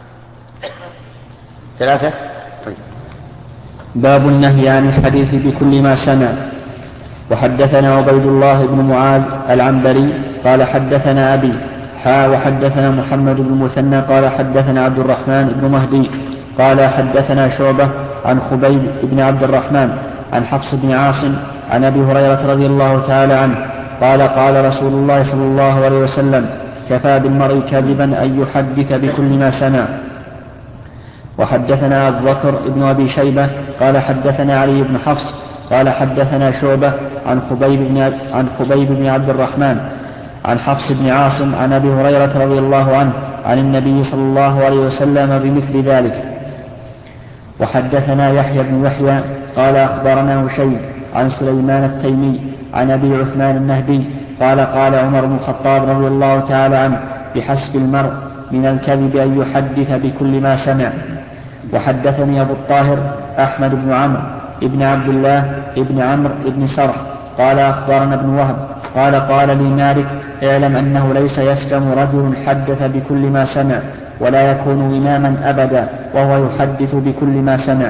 3. طيب. باب النهي عن الحديث بكل ما سمع. وحدثنا عبيد الله بن معاذ العنبري قال حدثنا أبي وحدثنا محمد بن المثنى قال حدثنا عبد الرحمن بن مهدي قال حدثنا شعبة عن خبيب بن عبد الرحمن عن حفص بن عاصم عن أبي هريرة رضي الله تعالى عنه قال قال رسول الله صلى الله عليه وسلم كفى بالمرء كذبا أن يحدث بكل ما سمع. وحدثنا أبو بكر بن أبي شيبة قال حدثنا علي بن حفص قال حدثنا شعبة عن خبيب بن عبد الرحمن عن حفص بن عاصم عن أبي هريرة رضي الله عنه عن النبي صلى الله عليه وسلم بمثل ذلك. وحدثنا يحيى بن يحيى قال أخبرنا هشيم عن سليمان التيمي عن أبي عثمان النهدي قال قال عمر بن الخطاب رضي الله تعالى عنه بحسب المرء من الكذب أن يحدث بكل ما سمع. وحدثني أبو الطاهر أحمد بن عمرو ابن عبد الله ابن عمرو ابن سرح قال أخبرنا ابن وهب قال لي مالك اعلم أنه ليس يسلم رجل حدث بكل ما سمع ولا يكون إماما أبدا وهو يحدث بكل ما سمع.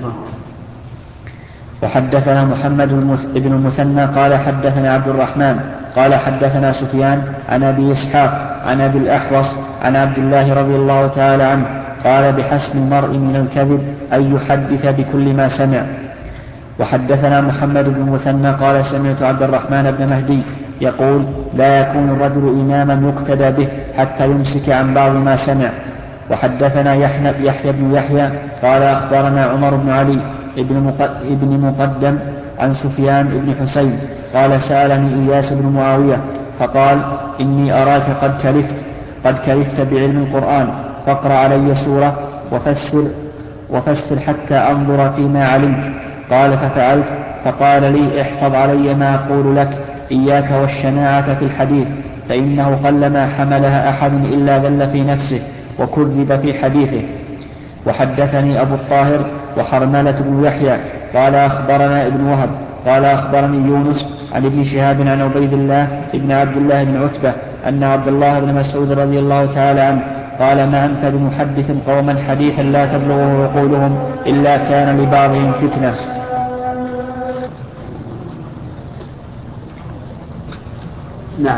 وحدثنا محمد بن المثنى قال حدثنا عبد الرحمن قال حدثنا سفيان عن أبي إسحاق عن أبي الأحوص عن عبد الله رضي الله تعالى عنه قال بحسب المرء من الكذب أن يحدث بكل ما سمع. وحدثنا محمد بن المثنى قال سمعت عبد الرحمن بن مهدي يقول لا يكون الرجل إماما يقتدى به حتى يمسك عن بعض ما سمع. وحدثنا يحيى بن يحيى قال أخبرنا عمر بن علي ابن مقدم عن سفيان بن حسين قال سألني إياس بن معاوية فقال إني أراك قد كلفت بعلم القرآن فاقرأ علي سورة وفسر حتى أنظر فيما علمت. قال ففعلت فقال لي احفظ علي ما أقول لك إياك والشناعة في الحديث فإنه قلما حملها أحد إلا ذل في نفسه وكذب في حديثه. وحدثني أبو الطاهر وحرملة بن يحيى قال أخبرنا ابن وهب قال أخبرني يونس عن ابن شهاب عن عبيد الله ابن عبد الله بن عتبة أن عبد الله بن مسعود رضي الله تعالى عنه قال ما أنت بمحدث قوما حديثا لا تبلغه عقولهم إلا كان لبعضهم فتنة. نعم.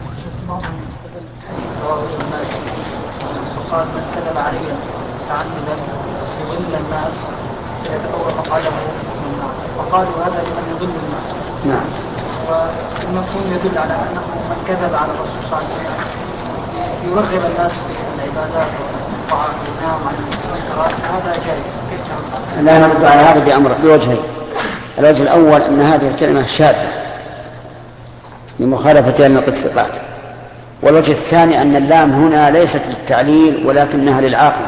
قال من كذب علي متعمدا يضل الناس فيتبوأ مقعده من النار وقالوا هذا لمن يضل الناس. نعم. والمفهوم يدل على أنه من كذب على الرسول صلى الله عليه وسلم يرغب الناس في العبادات والطاعات والنام عن المنكرات هذا جائز. لا نرد على هذا بأمر بوجهين. الوجه الأول أن هذه الكلمة شاذة لمخالفتها للقطعات. والوجه الثاني أن اللام هنا ليست للتعليل ولكنها للعاقبة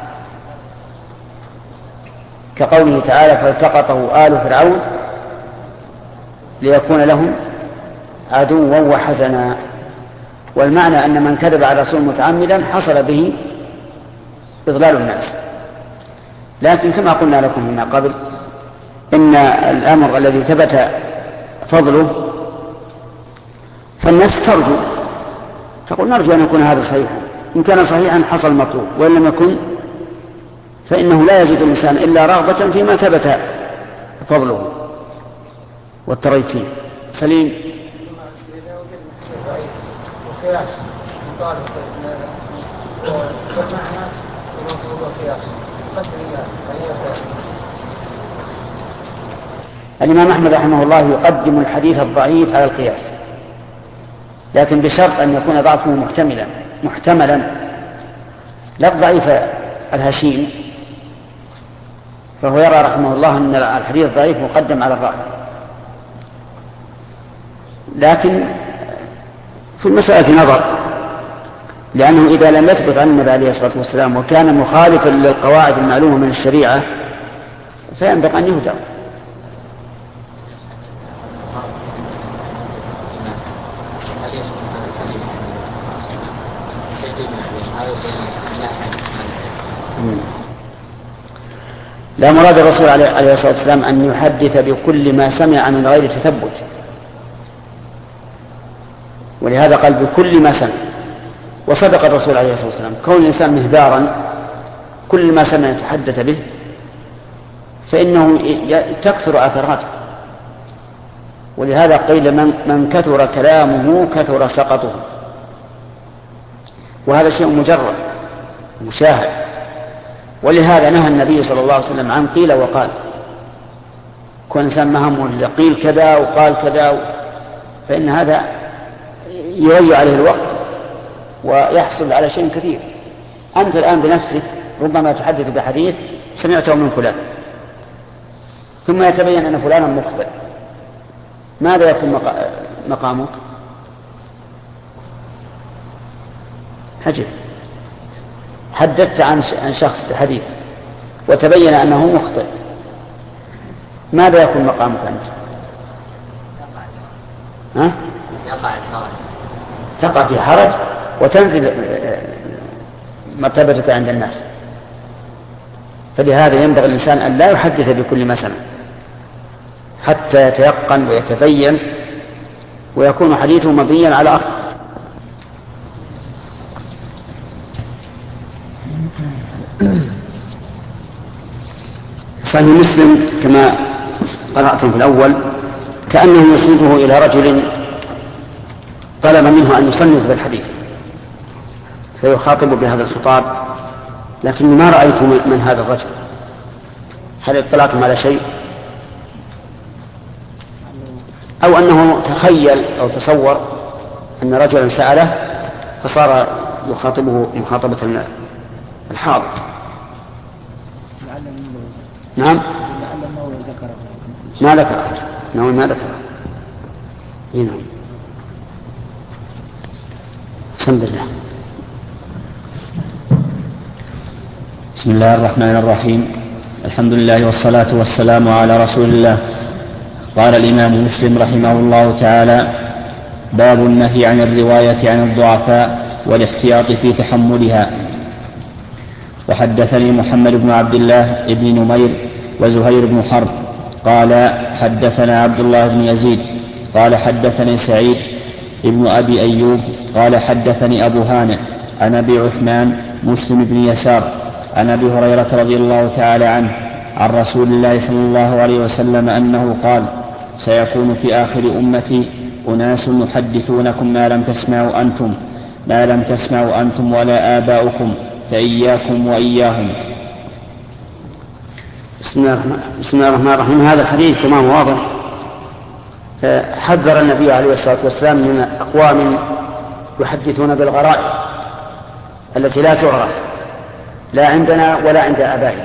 كقوله تعالى فالتقطه آل فرعون ليكون لهم عدوا وحزنا. والمعنى أن من كذب على الرسول متعمدا حصل به إضلال الناس. لكن كما قلنا لكم هنا قبل إن الأمر الذي ثبت فضله فالناس ترجو تقول نرجو أن يكون هذا صحيحا إن كان صحيحا حصل المطلوب وإن لم يكن فإنه لا يزيد الإنسان إلا رغبة فيما ثبت فضله والتريث فيه. سليم. الإمام أحمد رحمه الله يقدم الحديث الضعيف على القياس لكن بشرط أن يكون ضعفه محتملا لا الضعيف الهشيم فهو يرى رحمه الله أن الحديث الضعيف مقدم على الضعف. لكن في المسألة نظر لأنه إذا لم يثبت عن النبي عليه الصلاة والسلام وكان مخالفا للقواعد المعلومة من الشريعة فينبغي أن يهدر. لا مراد الرسول عليه الصلاة والسلام أن يحدث بكل ما سمع من غير تثبت ولهذا قال بكل ما سمع. وصدق الرسول عليه الصلاة والسلام كون الإنسان مهدارا كل ما سمع يتحدث به فإنه تكثر أثراته. ولهذا قيل من كثر كلامه كثر سقطه وهذا شيء مجرد مشاهد. ولهذا نهى النبي صلى الله عليه وسلم عن قيل وقال كون إنسان مهم قيل كذا وقال كذا فإن هذا يضيع عليه الوقت ويحصل على شيء كثير. أنت الآن بنفسك ربما تحدث بحديث سمعته من فلان ثم يتبين أن فلانا مخطئ ماذا يكون مقامك؟ حجب. حدثت عن شخص بحديث وتبين أنه مخطئ ماذا يكون مقامك أنت؟ تقع في حرج وتنزل مرتبتك عند الناس. فلهذا ينبغي الإنسان أن لا يحدث بكل ما سمع حتى يتيقن ويتبين ويكون حديثه مبنيا على أخر. صحيح مسلم كما قرأتم في الأول كأنه يصيبه إلى رجل طلب منه أن يصنف بالحديث فيخاطب بهذا الخطاب، لكن ما رأيت من هذا الرجل. هل اطلعتم على شيء أو أنه تخيل أو تصور أن رجلا سأله فصار يخاطبه مخاطبة الحاضر؟ نعم ما ذكر ما ذكر. نعم الحمد لله. بسم الله الرحمن الرحيم. الحمد لله والصلاة والسلام على رسول الله. قال الإمام مسلم رحمه الله تعالى: باب النهي عن الرواية عن الضعفاء والاحتياط في تحملها. وحدثني محمد بن عبد الله بن نمير وزهير بن حرب قال حدثنا عبد الله بن يزيد قال حدثني سعيد ابن أبي أيوب قال حدثني أبو هانئ عن أبي عثمان مسلم بن يسار عن أبي هريرة رضي الله تعالى عنه عن رسول الله صلى الله عليه وسلم أنه قال: سيكون في آخر أمتي أناس يحدثونكم ما لم تسمعوا أنتم ولا آباؤكم فإياكم وإياهم. بسم الله الرحمن الرحيم. هذا الحديث كما هو واضح حذر النبي عليه الصلاة والسلام من أقوام يحدثون بالغرائب التي لا تعرف لا عندنا ولا عند آبائنا،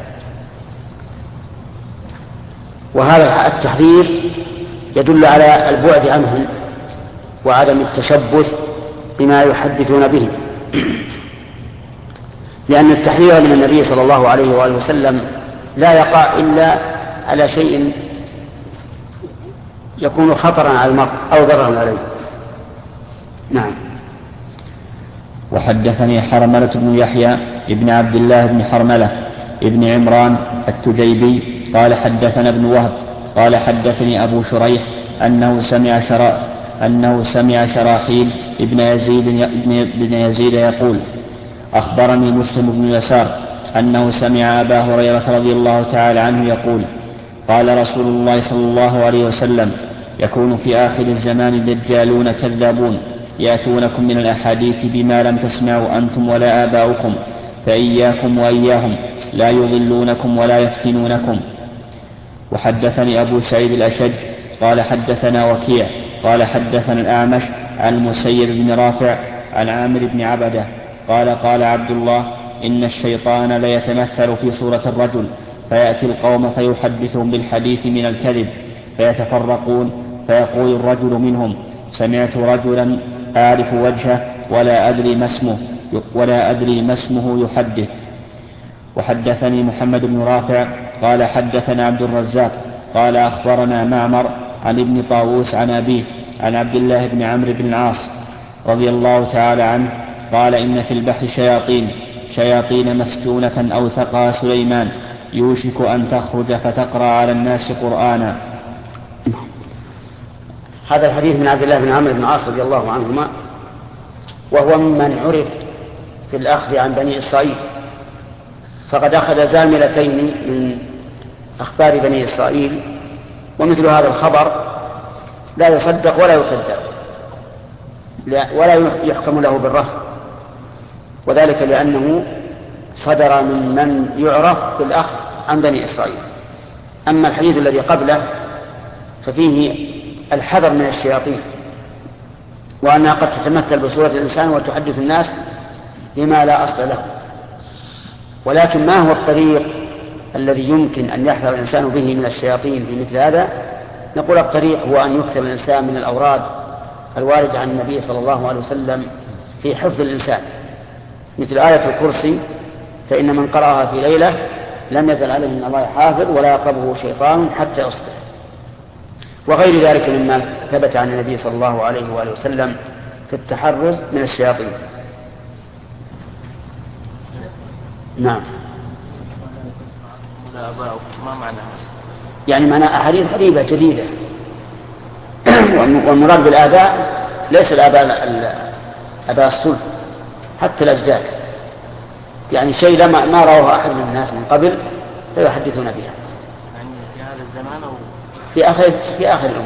وهذا التحذير يدل على البعد عنهم وعدم التشبث بما يحدثون به، لأن التحذير من النبي صلى الله عليه وآله وسلم لا يقع إلا على شيء يكون خطرا على المرء أو ضررا عليه. نعم. وحدثني حرملة بن يحيى ابن عبد الله بن حرملة ابن عمران التجيبي قال حدثنا ابن وهب قال حدثني أبو شريح أنه سمع شراحيل ابن يزيد يقول: أخبرني مسلم بن يسار أنه سمع أبا هريرة رضي الله تعالى عنه يقول: قال رسول الله صلى الله عليه وسلم: يكون في آخر الزمان دجالون كذابون يأتونكم من الأحاديث بما لم تسمعوا أنتم ولا آباؤكم فإياكم وإياهم لا يضلونكم ولا يفتنونكم. وحدثني أبو سعيد الأشج قال حدثنا وكيع قال حدثنا الأعمش عن المسيب بن رافع عن عامر بن عبده قال عبد الله: إن الشيطان ليتمثل في صورة الرجل فيأتي القوم فيحدثهم بالحديث من الكذب فيتفرقون فيقول الرجل منهم: سمعت رجلا أعرف وجهه ولا أدري ما اسمه يحدث. وحدثني محمد بن رافع قال حدثنا عبد الرزاق قال أخبرنا معمر عن ابن طاووس عن أبيه عن عبد الله بن عمرو بن العاص رضي الله تعالى عنه قال: إن في البحر شياطين مسجونة أوثقها سليمان يوشك أن تخرج فتقرأ على الناس قرآنا. هذا الحديث من عبد الله بن عمرو بن العاص رضي الله عنهما، وهو ممن عرف في الأخذ عن بني إسرائيل، فقد أخذ زاملتين من أخبار بني إسرائيل، ومثل هذا الخبر لا يصدق ولا يكذب ولا يحكم له بالرفض، وذلك لأنه صدر من يعرف بالأخذ عن بني إسرائيل. أما الحديث الذي قبله ففيه الحذر من الشياطين، وأنها قد تتمثل بصورة الإنسان وتحدث الناس بما لا أصل له. ولكن ما هو الطريق الذي يمكن أن يحذر الإنسان به من الشياطين في مثل هذا؟ نقول الطريق هو أن يكثر الإنسان من الأوراد الواردة عن النبي صلى الله عليه وسلم في حفظ الإنسان، مثل آية الكرسي: فإن من قرأها في ليلة لم يزل عليه من الله حافظ ولا يقربه شيطان حتى يصبح، وغير ذلك مما ثبت عن النبي صلى الله عليه وآله وسلم في التحرز من الشياطين. نعم. الآباء ما معناها؟ يعني معنى أحاديث قريبة جديدة. والمراد بالآباء ليس الآباء الصلب، حتى الأجداد، يعني شيء ما رواه أحد من الناس من قبل فيحدثون بها. يعني في هذا الزمان أو في آخر الأمة.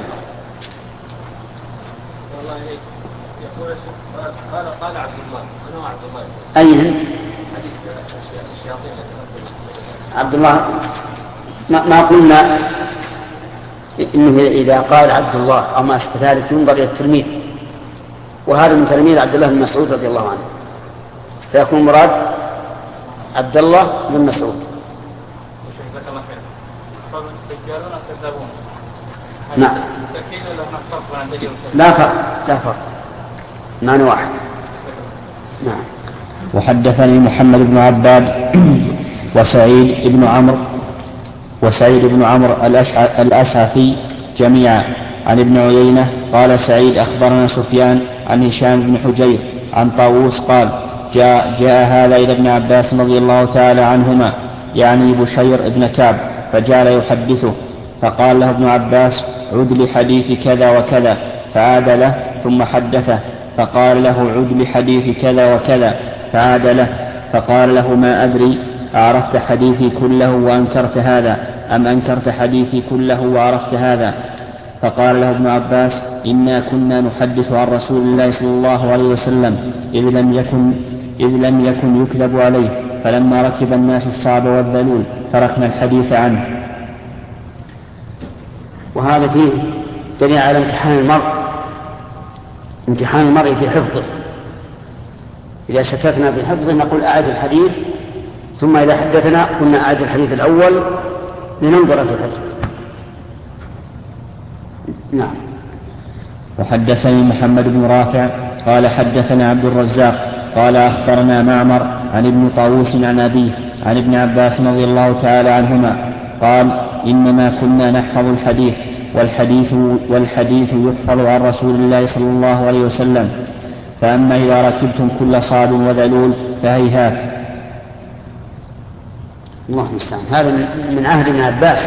والله يقول قال عبد الله، أنا عبد الله. أين؟ حديث الشياطين. عبد الله ما قلنا إنه إذا قال عبد الله أو ما أشبه ذلك ينظر إلى التلميذ، وهذا من تلميذ عبد الله بن مسعود رضي الله عنه، فيكون مراد عبد الله بن مسعود. نعم. لا فرق معنى واحد. نعم. وحدثني محمد بن عباد وسعيد بن عمرو الأشعثي جميعا عن ابن عيينة قال سعيد أخبرنا سفيان عن هشام بن حجير عن طاووس قال جاء هذا إلى ابن عباس رضي الله تعالى عنهما يعني بشير ابن كعب فجعل يحدثه، فقال له ابن عباس عد لحديث كذا وكذا، فعاد له ثم حدثه، فقال له عد لحديث كذا وكذا، فعاد له، فقال له ما أدري أعرفت حديثي كله وأنكرت هذا أم أنكرت حديثي كله وعرفت هذا؟ فقال له ابن عباس إنا كنا نحدث عن رسول الله صلى الله عليه وسلم إذ لم يكن يكذب عليه، فلما ركب الناس الصعب والذلول تركنا الحديث عنه. وهذا فيه دليل على امتحان المرء في حفظه. إذا شككنا في حفظه نقول أعد الحديث، ثم إذا حدثنا قلنا أعد الحديث الأول لننظر في الحفظ. نعم. وحدثني محمد بن رافع قال حدثنا عبد الرزاق قال أخبرنا معمر عن ابن طاووس عن أبيه عن ابن عباس رضي الله تعالى عنهما قال إنما كنا نحفظ الحديث والحديث يحفظ عن رسول الله صلى الله عليه وسلم، فأما إذا ركبتم كل صعب وذلول فهيهات. الله المستعان. هذا من عهد ابن عباس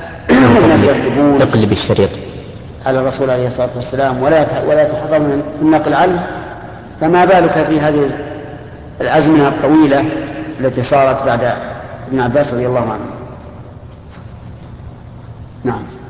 تقلب الشريط على الرسول عليه الصلاة والسلام ولا تحضر من النقل عنه، فما بالك في هذه الأزمنة الطويلة التي صارت بعد ابن عباس رضي الله عنه. نعم.